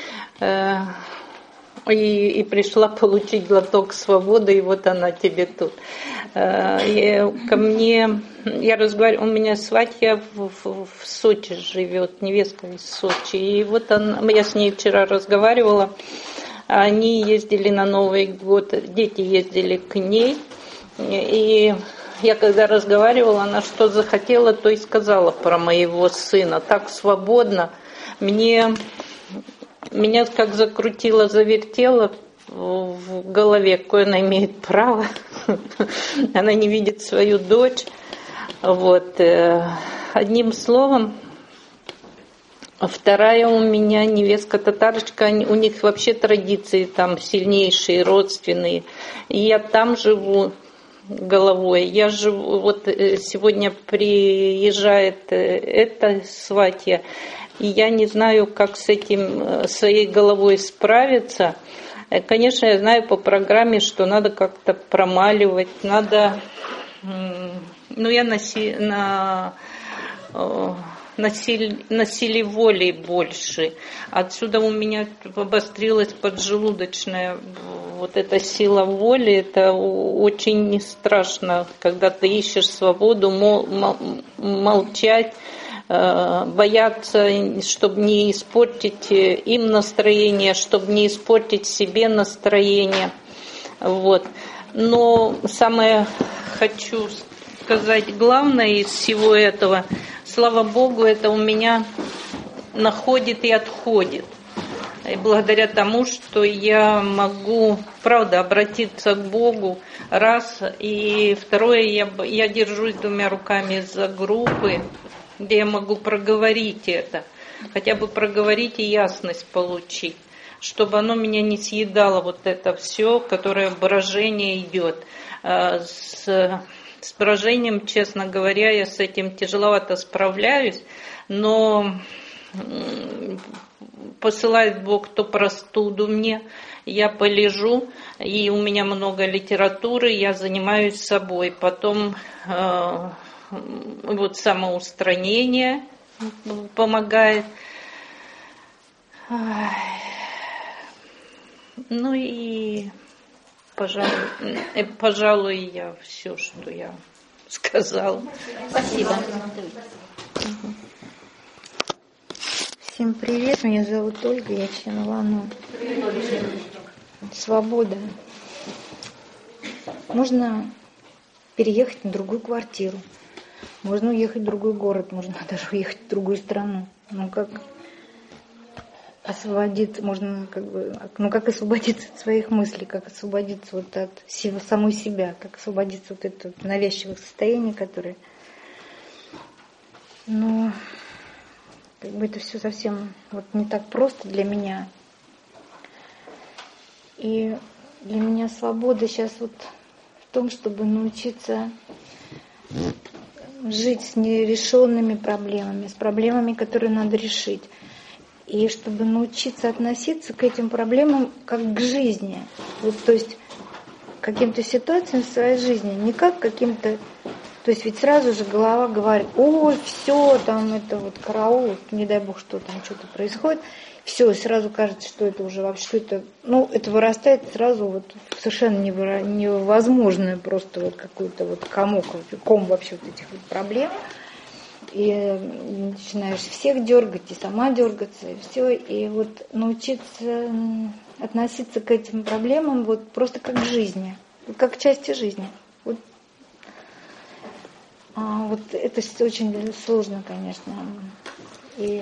И, и пришла получить глоток свободы, и вот она тебе тут. И ко мне, я разговариваю, у меня сватья в, в, в Сочи живет, невестка из Сочи. И вот она, я с ней вчера разговаривала, они ездили на Новый год, дети ездили к ней. И я когда разговаривала, она что захотела, то и сказала про моего сына. Так свободно. Мне... Меня как закрутило, завертело в голове, какое она имеет право. Она не видит свою дочь. Вот. Одним словом, вторая у меня невестка-татарочка, у них вообще традиции там сильнейшие, родственные. И я там живу головой. Я живу, вот сегодня приезжает эта сватья, и я не знаю, как с этим, своей головой справиться. Конечно, я знаю по программе, что надо как-то промаливать, надо... Ну, я на, на, на, силе, на силе воли больше. Отсюда у меня обострилась поджелудочная вот эта сила воли. Это очень страшно, когда ты ищешь свободу, мол, молчать, бояться, чтобы не испортить им настроение, чтобы не испортить себе настроение. Вот. Но самое хочу сказать главное из всего этого, слава Богу, это у меня находит и отходит. И благодаря тому, что я могу, правда, обратиться к Богу, раз, и второе, я, я держусь двумя руками за группы, где я могу проговорить это, хотя бы проговорить и ясность получить, чтобы оно меня не съедало, вот это все, которое брожение идет. С, с брожением, честно говоря, я с этим тяжеловато справляюсь, но посылает Бог то простуду мне, я полежу, и у меня много литературы, я занимаюсь собой, потом... Вот самоустранение помогает. Ну и, пожалуй, пожалуй, я все, что я сказала. Спасибо. Всем привет, меня зовут Ольга, я член Аланон. Свобода. Можно переехать на другую квартиру. Можно уехать в другой город, можно даже уехать в другую страну. Ну как освободиться, можно как бы, ну как освободиться от своих мыслей, как освободиться вот от самой себя, как освободиться от этого навязчивых состояний, которые, ну, как бы это все совсем вот не так просто для меня. И для меня свобода сейчас вот в том, чтобы научиться жить с нерешенными проблемами, с проблемами, которые надо решить. И чтобы научиться относиться к этим проблемам как к жизни. Вот, то есть к каким-то ситуациям в своей жизни, не как к каким-то... То есть ведь сразу же голова говорит, ой, все, там это вот караул, не дай бог, что там что-то происходит. Все, сразу кажется, что это уже вообще, что это, ну, это вырастает сразу вот совершенно невозможное просто вот какой-то вот комок, ком вообще вот этих вот проблем. И начинаешь всех дергать, и сама дергаться, и все. И вот научиться относиться к этим проблемам вот просто как к жизни, как к части жизни. Вот, а, вот это очень сложно, конечно. И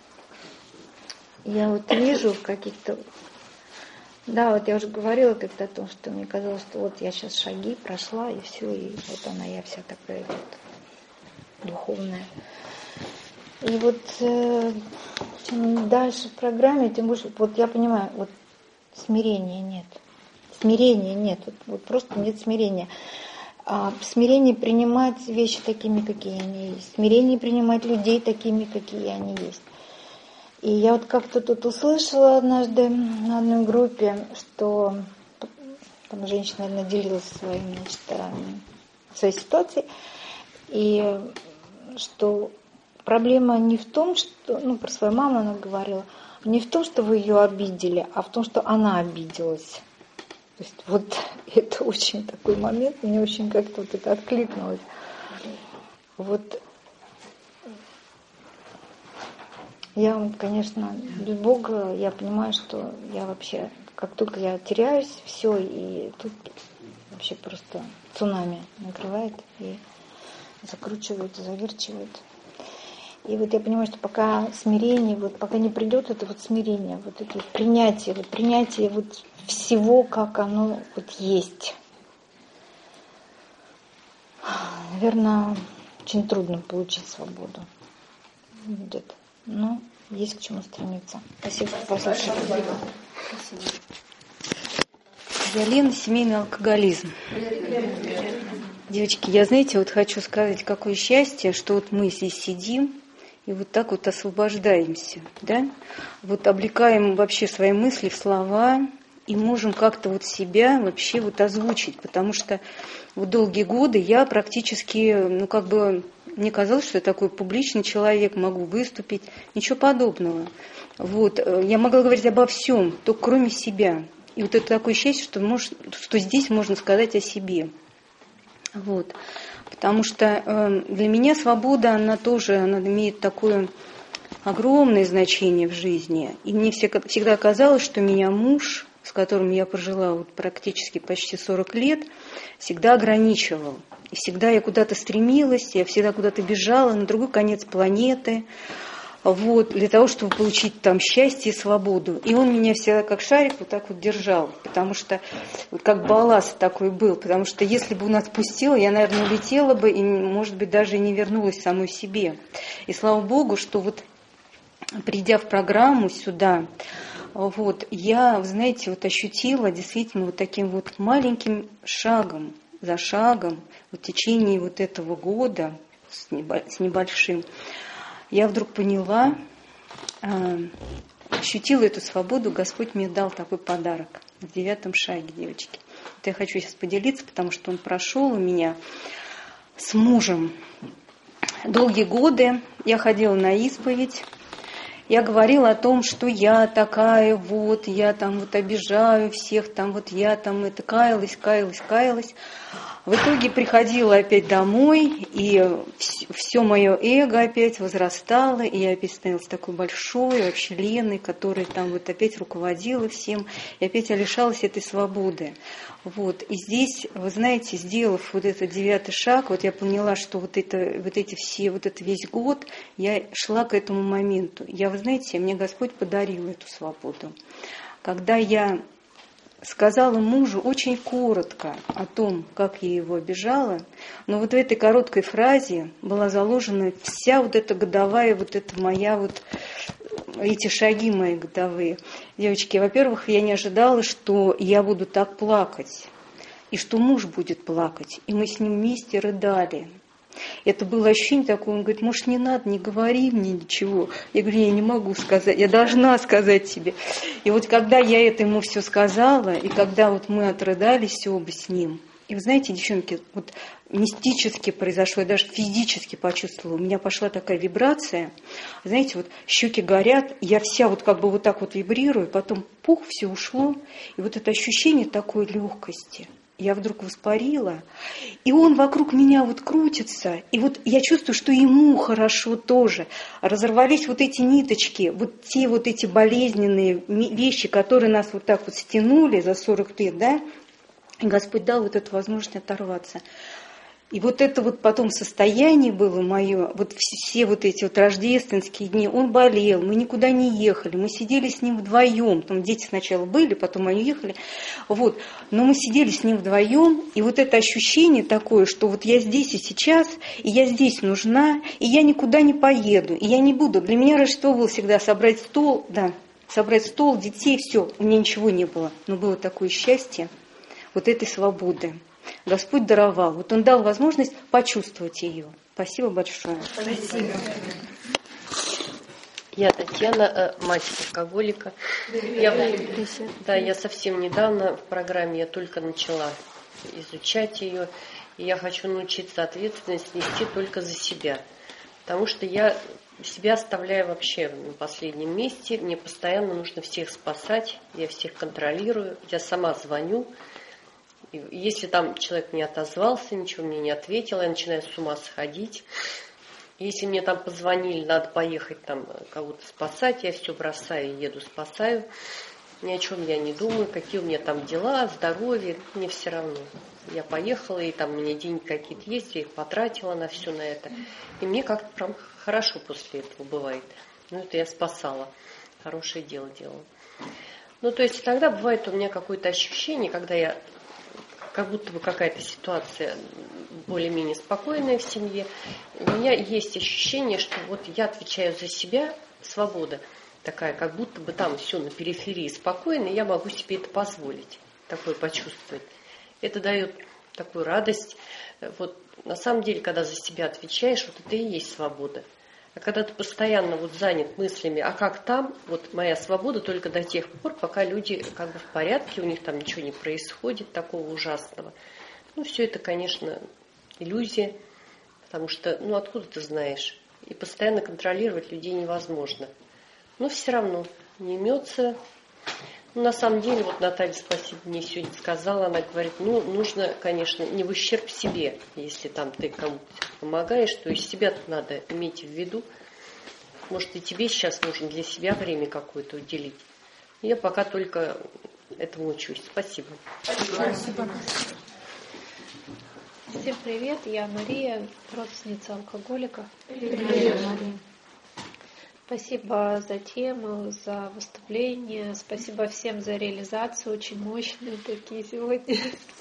я вот вижу в каких-то... Да, вот я уже говорила как-то о том, что мне казалось, что вот я сейчас шаги прошла, и все, и вот она, я вся такая вот духовная. И вот э, чем дальше в программе, тем больше... Вот я понимаю, вот смирения нет. Смирения нет, вот, вот просто нет смирения. А смирение принимать вещи такими, какие они есть. Смирение принимать людей такими, какие они есть. И я вот как-то тут услышала однажды на одной группе, что там женщина, наверное, делилась своим, значит, своей ситуацией, и что проблема не в том, что, ну, про свою маму она говорила, не в том, что вы ее обидели, а в том, что она обиделась. То есть вот это очень такой момент, мне очень как-то вот это откликнулось. Вот я, конечно, без Бога, я понимаю, что я вообще, как только я теряюсь, все, и тут вообще просто цунами накрывает и закручивает, заверчивает. И вот я понимаю, что пока смирение, вот пока не придет это вот смирение, вот это вот принятие, вот принятие вот всего, как оно вот есть. Наверное, очень трудно получить свободу. Где-то. Но есть к чему стремиться. Спасибо, послушали. Я Лена, семейный алкоголизм. Девочки, я, знаете, вот хочу сказать, какое счастье, что вот мы здесь сидим и вот так вот освобождаемся, да? Вот облекаем вообще свои мысли в слова и можем как-то вот себя вообще вот озвучить, потому что вот долгие годы я практически, ну как бы, мне казалось, что я такой публичный человек, могу выступить, ничего подобного. Вот, я могла говорить обо всем, только кроме себя. И вот это такое счастье, что, может, что здесь можно сказать о себе. Вот. Потому что э, для меня свобода, она тоже она имеет такое огромное значение в жизни. И мне всегда казалось, что меня муж, с которым я прожила вот практически почти сорок лет, всегда ограничивал. И всегда я куда-то стремилась, я всегда куда-то бежала на другой конец планеты, вот, для того, чтобы получить там счастье и свободу. И он меня всегда как шарик вот так вот держал, потому что вот как балласт такой был, потому что если бы он отпустил, я, наверное, улетела бы и, может быть, даже и не вернулась самой себе. И слава Богу, что вот придя в программу сюда, вот, я, знаете, вот ощутила действительно вот таким вот маленьким шагом, за шагом, в течение вот этого года с небольшим, я вдруг поняла, ощутила эту свободу, Господь мне дал такой подарок в девятом шаге, девочки. Вот я хочу сейчас поделиться, потому что он прошел у меня с мужем. Долгие годы я ходила на исповедь, я говорила о том, что я такая вот, я там вот обижаю всех, там вот я там это каялась, каялась, каялась. В итоге приходила опять домой, и все мое эго опять возрастало, и я опять становилась такой большой, вообще Леной, которая там вот опять руководила всем, и опять я лишалась этой свободы. Вот. И здесь, вы знаете, сделав вот этот девятый шаг, вот я поняла, что вот, это, вот эти все, вот это весь год я шла к этому моменту. Я, вы знаете, мне Господь подарил эту свободу. Когда я сказала мужу очень коротко о том, как я его обижала, но вот в этой короткой фразе была заложена вся вот эта годовая, вот эта моя вот, эти шаги мои годовые. Девочки, во-первых, я не ожидала, что я буду так плакать, и что муж будет плакать, и мы с ним вместе рыдали. Это было ощущение такое, он говорит, может, не надо, не говори мне ничего. Я говорю, я не могу сказать, я должна сказать тебе. И вот когда я это ему все сказала, и когда вот мы отрыдались оба с ним, и вы знаете, девчонки, вот мистически произошло, я даже физически почувствовала, у меня пошла такая вибрация, знаете, вот щеки горят, я вся вот как бы вот так вот вибрирую, потом пух, все ушло, и вот это ощущение такой легкости. Я вдруг воспарила, и он вокруг меня вот крутится, и вот я чувствую, что ему хорошо тоже. Разорвались вот эти ниточки, вот те вот эти болезненные вещи, которые нас вот так вот стянули за сорок лет, да, и Господь дал вот эту возможность оторваться. И вот это вот потом состояние было мое, вот все вот эти вот рождественские дни, он болел, мы никуда не ехали, мы сидели с ним вдвоем, там дети сначала были, потом они ехали, вот, но мы сидели с ним вдвоем, и вот это ощущение такое, что вот я здесь и сейчас, и я здесь нужна, и я никуда не поеду, и я не буду, для меня Рождество было всегда собрать стол, да, собрать стол, детей, все, у меня ничего не было, но было такое счастье вот этой свободы. Господь даровал. Вот Он дал возможность почувствовать ее. Спасибо большое. Спасибо. Я Татьяна, мать алкоголика. Я, да, я совсем недавно в программе, я только начала изучать ее. И я хочу научиться ответственность нести только за себя. Потому что я себя оставляю вообще на последнем месте. Мне постоянно нужно всех спасать. Я всех контролирую. Я сама звоню. И если там человек не отозвался, ничего мне не ответил, я начинаю с ума сходить. Если мне там позвонили, надо поехать там кого-то спасать, я все бросаю и еду спасаю. Ни о чем я не думаю, какие у меня там дела, здоровье, мне все равно. Я поехала, и там у меня деньги какие-то есть, я их потратила на все на это. И мне как-то прям хорошо после этого бывает. Ну, это я спасала, хорошее дело делала. Ну, то есть иногда бывает у меня какое-то ощущение, когда я, как будто бы какая-то ситуация более-менее спокойная в семье, у меня есть ощущение, что вот я отвечаю за себя, свобода такая, как будто бы там все на периферии спокойно, и я могу себе это позволить, такое почувствовать. Это дает такую радость. Вот на самом деле, когда за себя отвечаешь, вот это и есть свобода. А когда ты постоянно вот занят мыслями, а как там, вот моя свобода только до тех пор, пока люди как бы в порядке, у них там ничего не происходит такого ужасного. Ну, все это, конечно, иллюзия, потому что, ну, откуда ты знаешь? И постоянно контролировать людей невозможно. Но все равно не имется. Ну, на самом деле, вот Наталья, спасибо, мне сегодня сказала, она говорит, ну, нужно, конечно, не в ущерб себе, если там ты кому-то помогаешь, то есть себя надо иметь в виду. Может, и тебе сейчас нужно для себя время какое-то уделить. Я пока только этому учусь. Спасибо. Спасибо. Всем привет, я Мария, родственница алкоголика. Привет, Мария. Спасибо за тему, за выступление. Спасибо всем за реализацию. Очень мощные такие сегодня.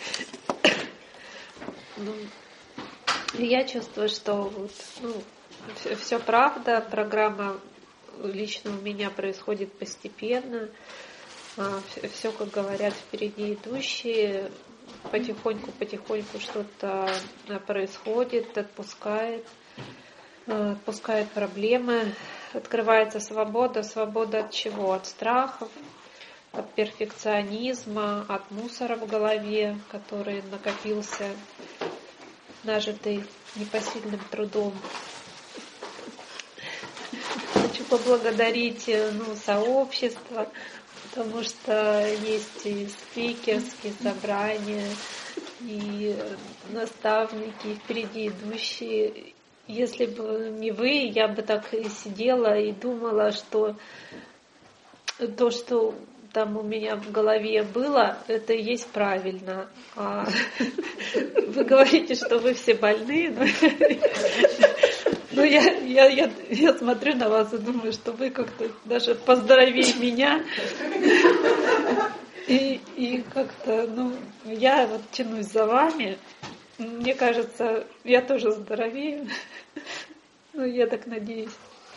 Ну, я чувствую, что вот, ну, все, все правда. Программа лично у меня происходит постепенно. Все, все, как говорят, впереди идущие. Потихоньку-потихоньку что-то происходит, отпускает. Отпускает проблемы, открывается свобода. Свобода от чего? От страхов, от перфекционизма, от мусора в голове, который накопился, нажитый непосильным трудом. Хочу поблагодарить ну, сообщество, потому что есть и спикерские собрания, и наставники, впереди идущие. Если бы не вы, я бы так и сидела и думала, что то, что там у меня в голове было, это и есть правильно. А вы говорите, что вы все больны. Но, но я, я, я, я смотрю на вас и думаю, что вы как-то даже поздоровее меня. И, и как-то, ну, я вот тянусь за вами. Мне кажется, я тоже здоровею. Ну, я так надеюсь.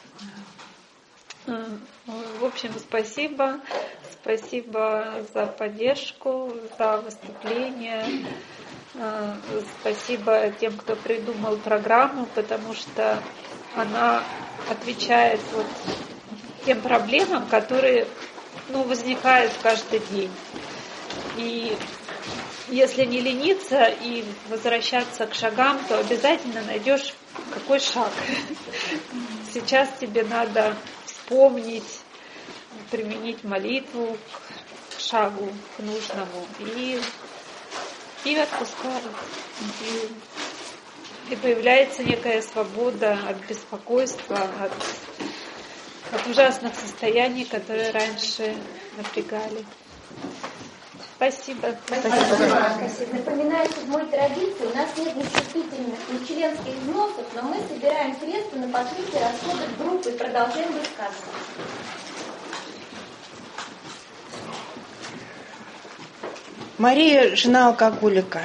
В общем, спасибо. Спасибо за поддержку, за выступление. Спасибо тем, кто придумал программу, потому что она отвечает вот тем проблемам, которые ну, возникают каждый день. И если не лениться и возвращаться к шагам, то обязательно найдешь какой шаг. Сейчас тебе надо вспомнить, применить молитву к шагу, к нужному. И, и отпускать. И, и появляется некая свобода от беспокойства, от, от ужасных состояний, которые раньше напрягали. Спасибо. Спасибо. Спасибо. Напоминаю, что в моей традиции у нас нет ни вступительных, ни членских взносов, но мы собираем средства на покрытие расходов группы и продолжаем высказываться. Мария, жена алкоголика.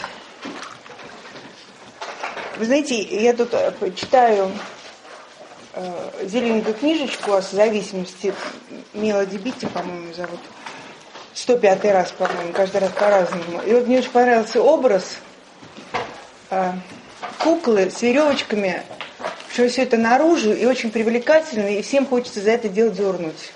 Вы знаете, я тут читаю э, зелененькую книжечку о зависимости, Мелоди Битти, по-моему, зовут, сто пятый раз, по-моему, каждый раз по-разному. И вот мне очень понравился образ э, куклы с веревочками, что все это наружу и очень привлекательно, и всем хочется за это дело дернуть.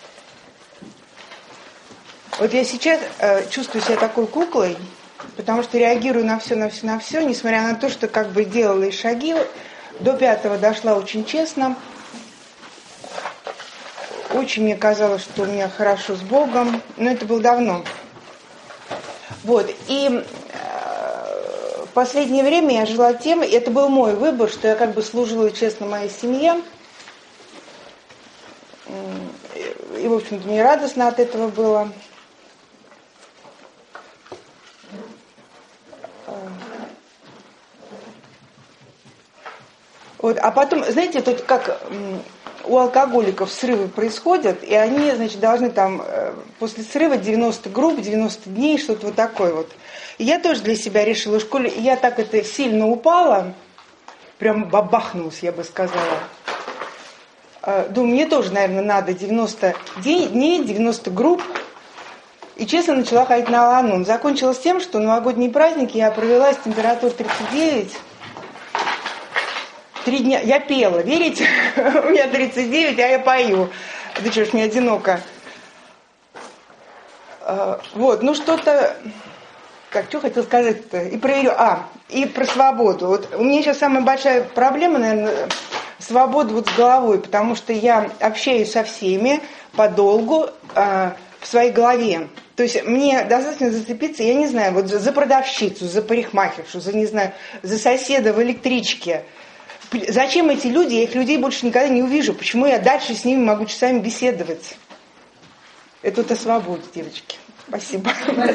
Вот я сейчас э, чувствую себя такой куклой, потому что реагирую на все, на все, на все, несмотря на то, что как бы делала и шаги, до пятого дошла очень честно. Очень мне казалось, что у меня хорошо с Богом, но это было давно. Вот, и э, в последнее время я жила тем, и это был мой выбор, что я как бы служила честно моей семье. И, в общем-то, мне радостно от этого было. Вот, а потом, знаете, тут как у алкоголиков срывы происходят, и они, значит, должны там после срыва девяносто групп, девяносто дней, что-то вот такое вот. И я тоже для себя решила в школе, и я так это сильно упала, прям бабахнулась, я бы сказала. Думаю, мне тоже, наверное, надо девяносто дней, девяносто групп. И честно начала ходить на Аланон. Закончилось тем, что новогодние праздники я провела с температурой тридцать девять. Три дня. Я пела, верите? У меня тридцать девять, а я пою. Да что ж, мне одиноко. Вот, ну что-то... Так, что хотел сказать-то? И про ее... А, и про свободу. Вот у меня сейчас самая большая проблема, наверное, свобода вот с головой, потому что я общаюсь со всеми подолгу э, в своей голове. То есть мне достаточно зацепиться, я не знаю, вот за продавщицу, за парикмахершу, за, не знаю, за соседа в электричке. Зачем эти люди? Я их людей больше никогда не увижу. Почему я дальше с ними могу часами беседовать? Это вот о свободе, девочки. Спасибо.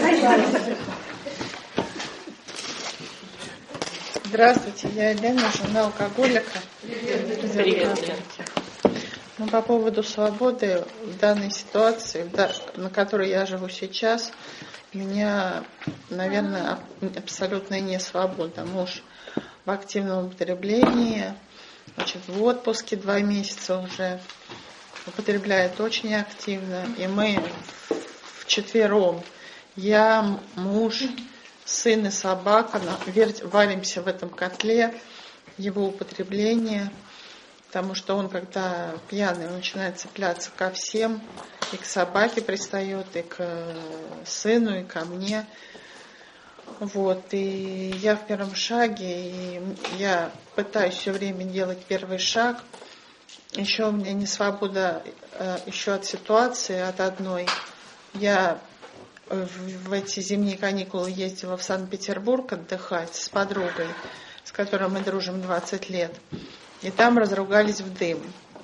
Здравствуйте, я Елена, жена алкоголика. Привет. Ну, по поводу свободы в данной ситуации, на которой я живу сейчас, у меня, наверное, абсолютная несвобода. Муж в активном употреблении, значит, в отпуске два месяца уже употребляет очень активно. И мы вчетвером, я, муж, сын и собака, варимся в этом котле его употребления. Потому что он, когда пьяный, он начинает цепляться ко всем, и к собаке пристает, и к сыну, и ко мне. Вот, и я в первом шаге, и я пытаюсь все время делать первый шаг. Еще у меня не свобода еще от ситуации, от одной. Я в эти зимние каникулы ездила в Санкт-Петербург отдыхать с подругой, с которой мы дружим двадцать лет. И там разругались в дым.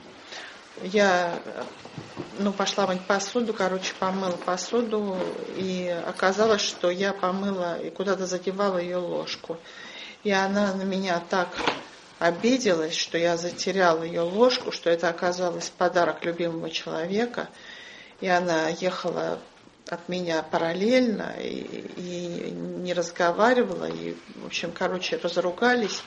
Я, ну, пошла мыть посуду, короче, помыла посуду, и оказалось, что я помыла и куда-то задевала ее ложку. И она на меня так обиделась, что я затеряла ее ложку, что это оказалось подарок любимого человека. И она ехала от меня параллельно и, и не разговаривала. И, в общем, короче, разругались.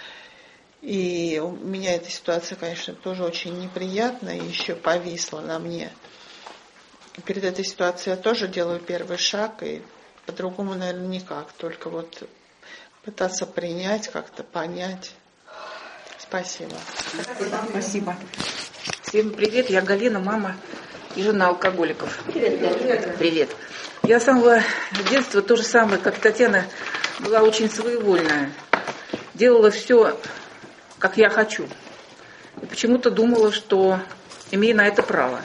И у меня эта ситуация, конечно, тоже очень неприятная и еще повисла на мне. Перед этой ситуацией я тоже делаю первый шаг, и по-другому, наверное, никак. Только вот пытаться принять, как-то понять. Спасибо. Спасибо. Всем привет, я Галина, мама и жена алкоголиков. Привет. Привет. Я с самого детства то же самое, как Татьяна, была очень своевольная. Делала все, как я хочу. И почему-то думала, что имею на это право.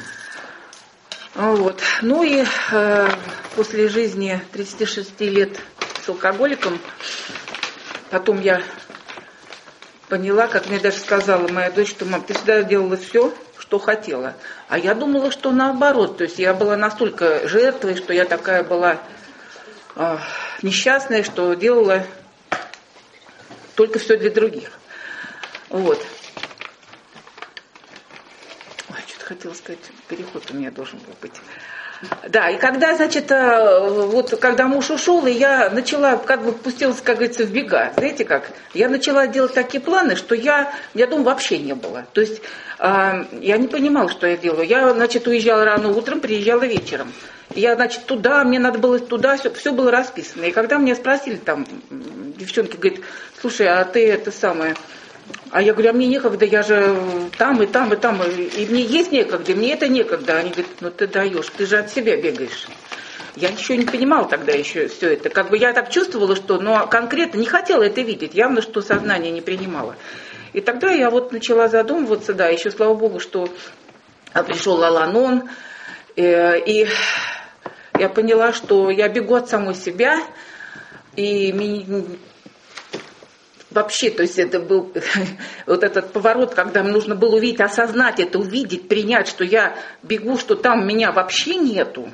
Вот. Ну и э, после жизни тридцати шести лет с алкоголиком, потом я поняла, как мне даже сказала моя дочь, что, мам, ты всегда делала все, что хотела. А я думала, что наоборот. То есть я была настолько жертвой, что я такая была э, несчастная, что делала только все для других. Вот. Ой, что-то хотела сказать, переход у меня должен был быть. Да, и когда, значит, вот когда муж ушел, и я начала, как бы пустилась, как говорится, в бега. Знаете как? Я начала делать такие планы, что я, у меня дома вообще не было. То есть я не понимала, что я делаю. Я, значит, уезжала рано утром, приезжала вечером. Я, значит, туда, мне надо было туда, все, все было расписано. И когда меня спросили, там, девчонки, говорят, слушай, а ты это самое... А я говорю, а мне некогда, я же там, и там, и там, и, и мне есть некогда, и мне это некогда. Они говорят, ну ты даешь, ты же от себя бегаешь. Я еще не понимала тогда еще все это. Как бы я так чувствовала, что, но конкретно не хотела это видеть, явно, что сознание не принимало. И тогда я вот начала задумываться, да, еще слава богу, что пришел Аланон, и, и я поняла, что я бегу от самой себя, и меня... Вообще, то есть это был вот этот поворот, когда мне нужно было увидеть, осознать это, увидеть, принять, что я бегу, что там меня вообще нету,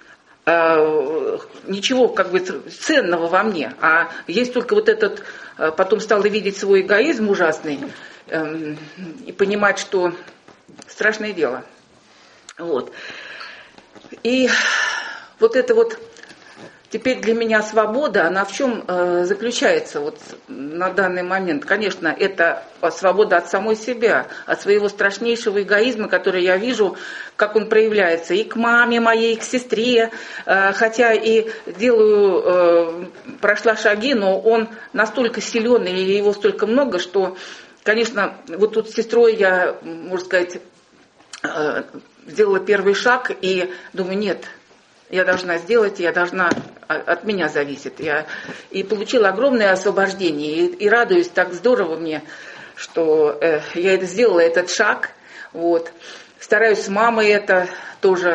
э, ничего как бы ценного во мне, а есть только вот этот, э, потом стала видеть свой эгоизм ужасный э, и понимать, что страшное дело. Вот. И вот это вот теперь для меня свобода, она в чем э, заключается вот на данный момент? Конечно, это свобода от самой себя, от своего страшнейшего эгоизма, который я вижу, как он проявляется и к маме моей, и к сестре, э, хотя и делаю, э, прошла шаги, но он настолько силен, и его столько много, что, конечно, вот тут с сестрой я, можно сказать, э, сделала первый шаг и думаю, нет, я должна сделать, я должна, от меня зависит. Я и получила огромное освобождение, и, и радуюсь так здорово мне, что э, я это сделала, этот шаг. Вот. Стараюсь с мамой это тоже,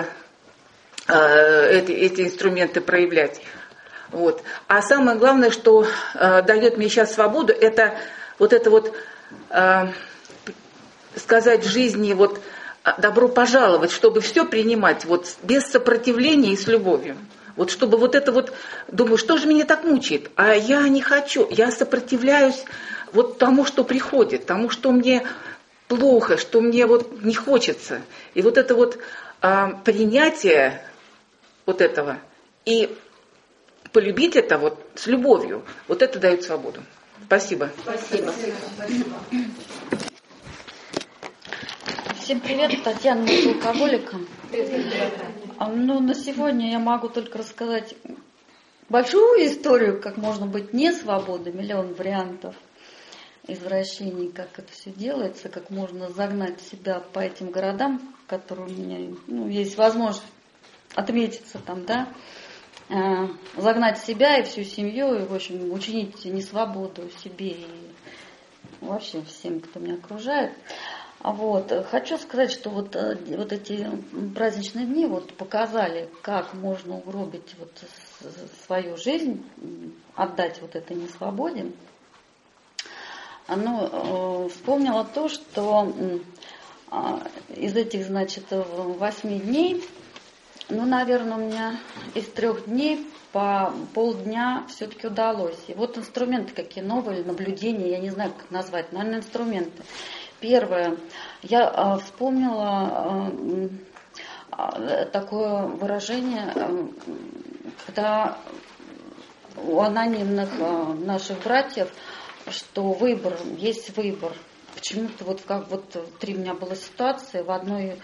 э, эти, эти инструменты проявлять. Вот. А самое главное, что э, дает мне сейчас свободу, это вот это вот э, сказать в жизни вот, добро пожаловать, чтобы все принимать вот без сопротивления и с любовью. Вот чтобы вот это вот, думаю, что же меня так мучает? А я не хочу, я сопротивляюсь вот тому, что приходит, тому, что мне плохо, что мне вот не хочется. И вот это вот а, принятие вот этого и полюбить это вот с любовью, вот это дает свободу. Спасибо. Спасибо. Всем привет, Татьяна, мы алкоголиком. Ну, на сегодня я могу только рассказать большую историю, как можно быть не свободой, миллион вариантов извращений, как это все делается, как можно загнать себя по этим городам, которые у меня, ну, есть возможность отметиться там, да, загнать себя и всю семью, и, в общем, учинить несвободу себе и вообще всем, кто меня окружает. Вот. Хочу сказать, что вот, вот эти праздничные дни вот показали, как можно угробить вот свою жизнь, отдать вот этой несвободе. Ну, вспомнила то, что из этих, значит, восьми дней, ну, наверное, у меня из трех дней по полдня все-таки удалось. И вот инструменты какие новые, наблюдения, я не знаю, как назвать, наверное, инструменты. Первое, я а, вспомнила а, такое выражение, а, когда у анонимных а, наших братьев, что выбор, есть выбор. Почему-то вот как вот три у меня было ситуации, в одной,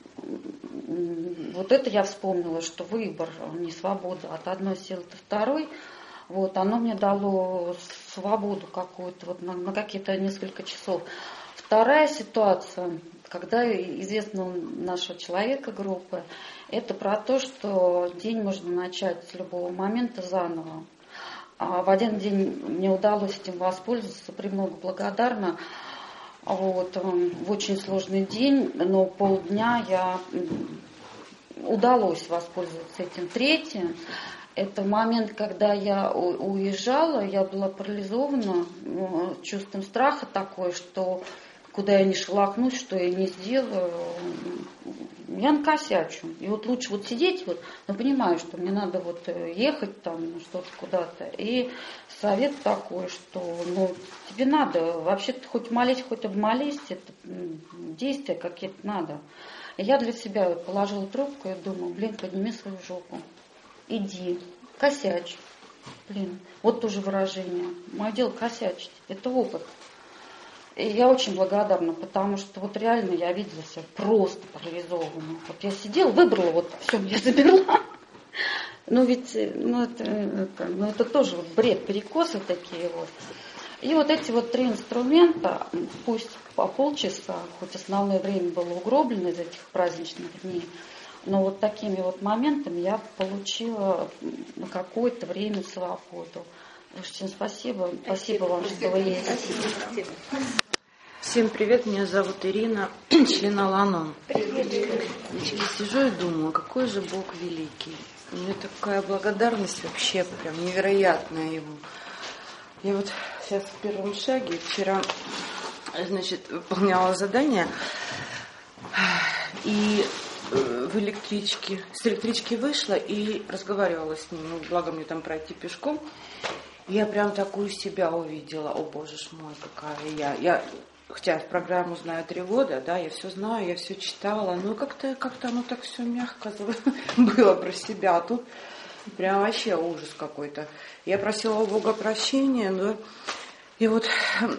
вот это я вспомнила, что выбор, не свобода, от одной силы до второй. Вот, оно мне дало свободу какую-то вот на, на какие-то несколько часов. Вторая ситуация, когда известного нашего человека группы, это про то, что день можно начать с любого момента заново. А в один день мне удалось этим воспользоваться, премного благодарна. Вот, в очень сложный день, но полдня я удалось воспользоваться этим. Третье, это момент, когда я уезжала, я была парализована чувством страха такое, что куда я не шелохнусь, что я не сделаю, я накосячу. И вот лучше вот сидеть, вот, но понимаю, что мне надо вот ехать там что-то куда-то. И совет такой, что ну, тебе надо, вообще-то хоть молись, хоть обмолись, это действия какие-то надо. И я для себя вот положила трубку и думаю, блин, подними свою жопу. Иди, косячь. Блин, вот тоже выражение. Мое дело косячить. Это опыт. И я очень благодарна, потому что вот реально я видела себя просто парализованную. Вот я сидела, выбрала, вот все, я заберла. Ну ведь, ну это, это, ну это тоже вот бред, перекосы такие вот. И вот эти вот три инструмента, пусть по полчаса, хоть основное время было угроблено из этих праздничных дней, но вот такими вот моментами я получила на какое-то время свободу. Очень спасибо, спасибо вам, что вы есть. Всем привет, меня зовут Ирина, член Ал-Анон. Я сижу и думаю, какой же Бог великий. У меня такая благодарность вообще прям невероятная Ему. Я вот сейчас в первом шаге вчера, значит, выполняла задание и в электричке, с электрички вышла и разговаривала с ним. Ну, благо мне там пройти пешком. Я прям такую себя увидела. О, Боже ж мой, какая я. Я хотя программу знаю три года, да, я все знаю, я все читала, но как-то как-то оно так все мягко было про себя. А тут прям вообще ужас какой-то. Я просила у Бога прощения, да, и вот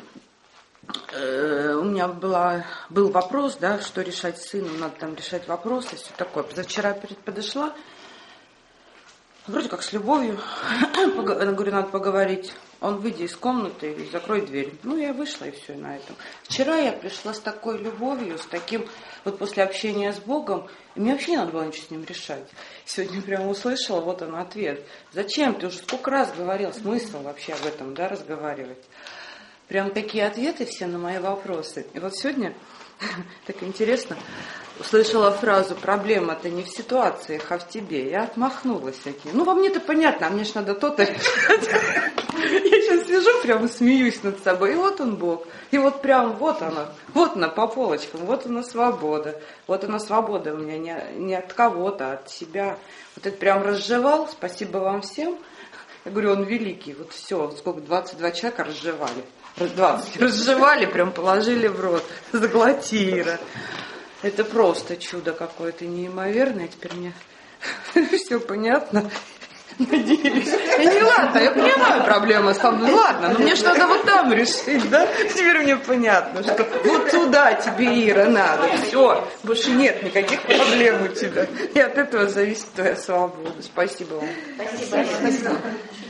э, у меня была, был вопрос, да, что решать с сыном, надо там решать вопросы, все такое. Позавчера подошла, вроде как с любовью, говорю, надо поговорить. Он, выйди из комнаты и закрой дверь. Ну, я вышла, и все на этом. Вчера я пришла с такой любовью, с таким, вот после общения с Богом, и мне вообще не надо было ничего с ним решать. Сегодня прямо услышала, вот он ответ. Зачем? Ты уже сколько раз говорил, смысл вообще об этом, да, разговаривать. Прям такие ответы все на мои вопросы. И вот сегодня, так интересно, услышала фразу «проблема-то не в ситуациях, а в тебе». Я отмахнулась такие. Ну, во мне-то понятно, а мне ж надо то-то решать. Я сейчас сижу, прям смеюсь над собой. И вот он Бог. И вот прям вот она. Вот она по полочкам. Вот она свобода. Вот она свобода у меня не, не от кого-то, а от себя. Вот это прям разжевал. Спасибо вам всем. Я говорю, он великий. Вот все, сколько, двадцать два человека разжевали. двадцать разжевали, прям положили в рот. Заглоти, Ира. Это просто чудо какое-то неимоверное. Теперь мне все понятно. Надеюсь. И не ладно, я понимаю, проблема со мной. Ладно, но мне же надо вот там решить, да? Теперь мне понятно, что вот туда тебе, Ира, надо. Все, больше нет никаких проблем у тебя. И от этого зависит твоя свобода. Спасибо вам. Спасибо.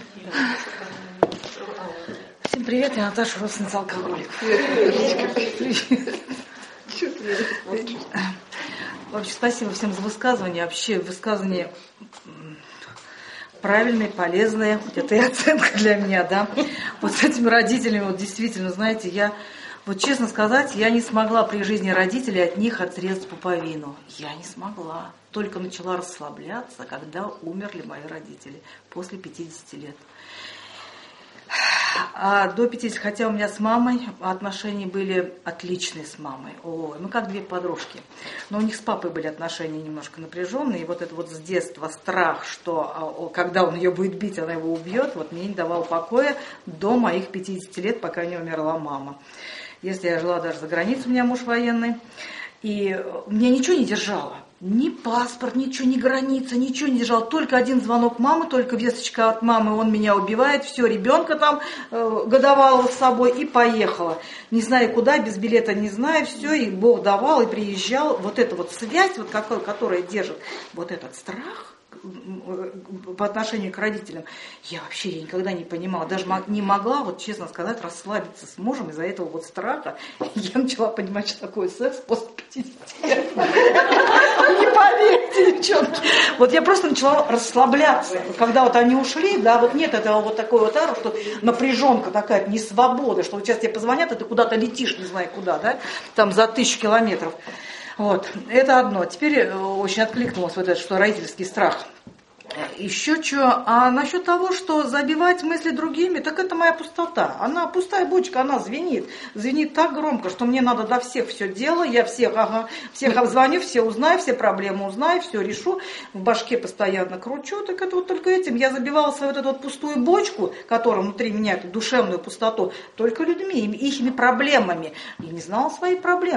Всем привет, я Наташа, родственница алкоголика. Привет. Вообще, спасибо всем за высказывания. Вообще, высказывания правильные, полезные. Это и оценка для меня, да. Вот с этими родителями, вот действительно, знаете, я, вот честно сказать, я не смогла при жизни родителей от них отрезать пуповину. Я не смогла. Только начала расслабляться, когда умерли мои родители после пятидесяти лет. А до пятидесяти, хотя у меня с мамой отношения были отличные с мамой. Ой, мы как две подружки. Но у них с папой были отношения немножко напряженные. И вот это вот с детства страх, что когда он ее будет бить, она его убьет, вот мне не давал покоя до моих пятидесяти лет, пока не умерла мама. Если я жила даже за границей, у меня муж военный. И меня ничего не держало. Ни паспорт, ничего, ни граница, ничего не держал. Только один звонок мамы, только весточка от мамы, он меня убивает. Все, ребенка там э, годовалого с собой и поехала. Не знаю куда, без билета не знаю, все, и Бог давал, и приезжал. Вот эта вот связь, вот какой, которая держит вот этот страх по отношению к родителям, я вообще я никогда не понимала, даже не могла, вот честно сказать, расслабиться с мужем из-за этого вот страха. Я начала понимать, что такое секс после пятидесяти лет. Не поверьте, девчонки. Вот я просто начала расслабляться. Когда вот они ушли, да, вот нет этого вот такой вот ара, что напряженка такая, не свобода, что вот сейчас тебе позвонят, и ты куда-то летишь, не знаю куда, да, там за тысячу километров. Вот, это одно. Теперь очень откликнулось вот это, что родительский страх. Еще что? А насчет того, что забивать мысли другими, так это моя пустота. Она пустая бочка, она звенит. Звенит так громко, что мне надо до всех все делать. Я всех, ага, всех обзвоню, все узнаю, все проблемы узнаю, все решу. В башке постоянно кручу. Так это вот только этим. Я забивала свою вот эту вот пустую бочку, которая внутри меня, эту душевную пустоту, только людьми, их проблемами. И не знала свои проблемы.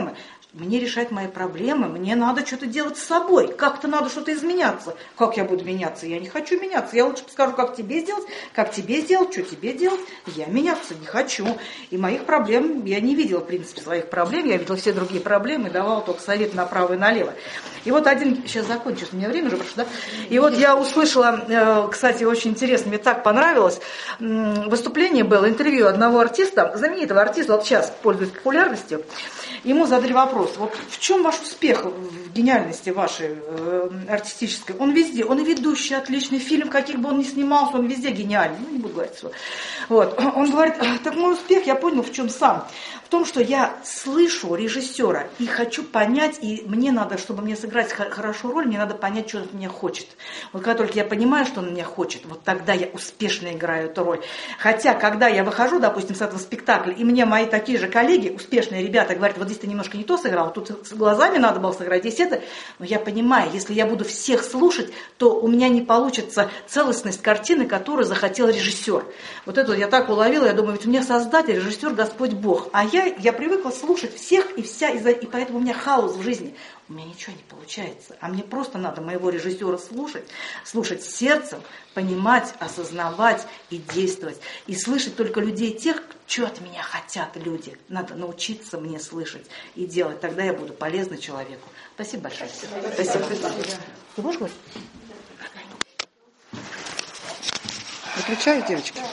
мне решать мои проблемы, мне надо что-то делать с собой, как-то надо что-то изменяться. Как я буду меняться? Я не хочу меняться. Я лучше скажу, как тебе сделать, как тебе сделать, что тебе делать. Я меняться не хочу. И моих проблем я не видела, в принципе, своих проблем. Я видела все другие проблемы и давала только совет направо и налево. И вот один, сейчас закончу, у меня время уже прошло, да? И вот я услышала, кстати, очень интересно, мне так понравилось, выступление было, интервью одного артиста, знаменитого артиста, вот сейчас пользуется популярностью. Ему задали вопрос, вот в чем ваш успех в гениальности вашей э, артистической? Он везде, он и ведущий, отличный фильм, каких бы он ни снимался, он везде гениальный, ну не буду говорить всего. Вот. Он говорит, так мой успех, я понял, в чем сам. В том, что я слышу режиссера и хочу понять, и мне надо, чтобы мне сыграть хорошую роль, мне надо понять, что он от меня хочет. Вот когда только я понимаю, что он от меня хочет, вот тогда я успешно играю эту роль. Хотя, когда я выхожу, допустим, с этого спектакля, и мне мои такие же коллеги, успешные ребята, говорят, вот здесь ты немножко не то сыграл, тут с глазами надо было сыграть, здесь это. Но я понимаю, если я буду всех слушать, то у меня не получится целостность картины, которую захотел режиссер. Вот это я так уловила, я думаю, ведь у меня создатель, режиссер, Господь Бог. А я, я привыкла слушать всех и вся, и поэтому у меня хаос в жизни. У меня ничего не получается. А мне просто надо моего режиссера слушать, слушать сердцем, понимать, осознавать и действовать. И слышать только людей тех, что от меня хотят люди. Надо научиться мне слышать и делать. Тогда я буду полезна человеку. Спасибо большое. Спасибо. Ты можешь говорить? Выключаю, девочки.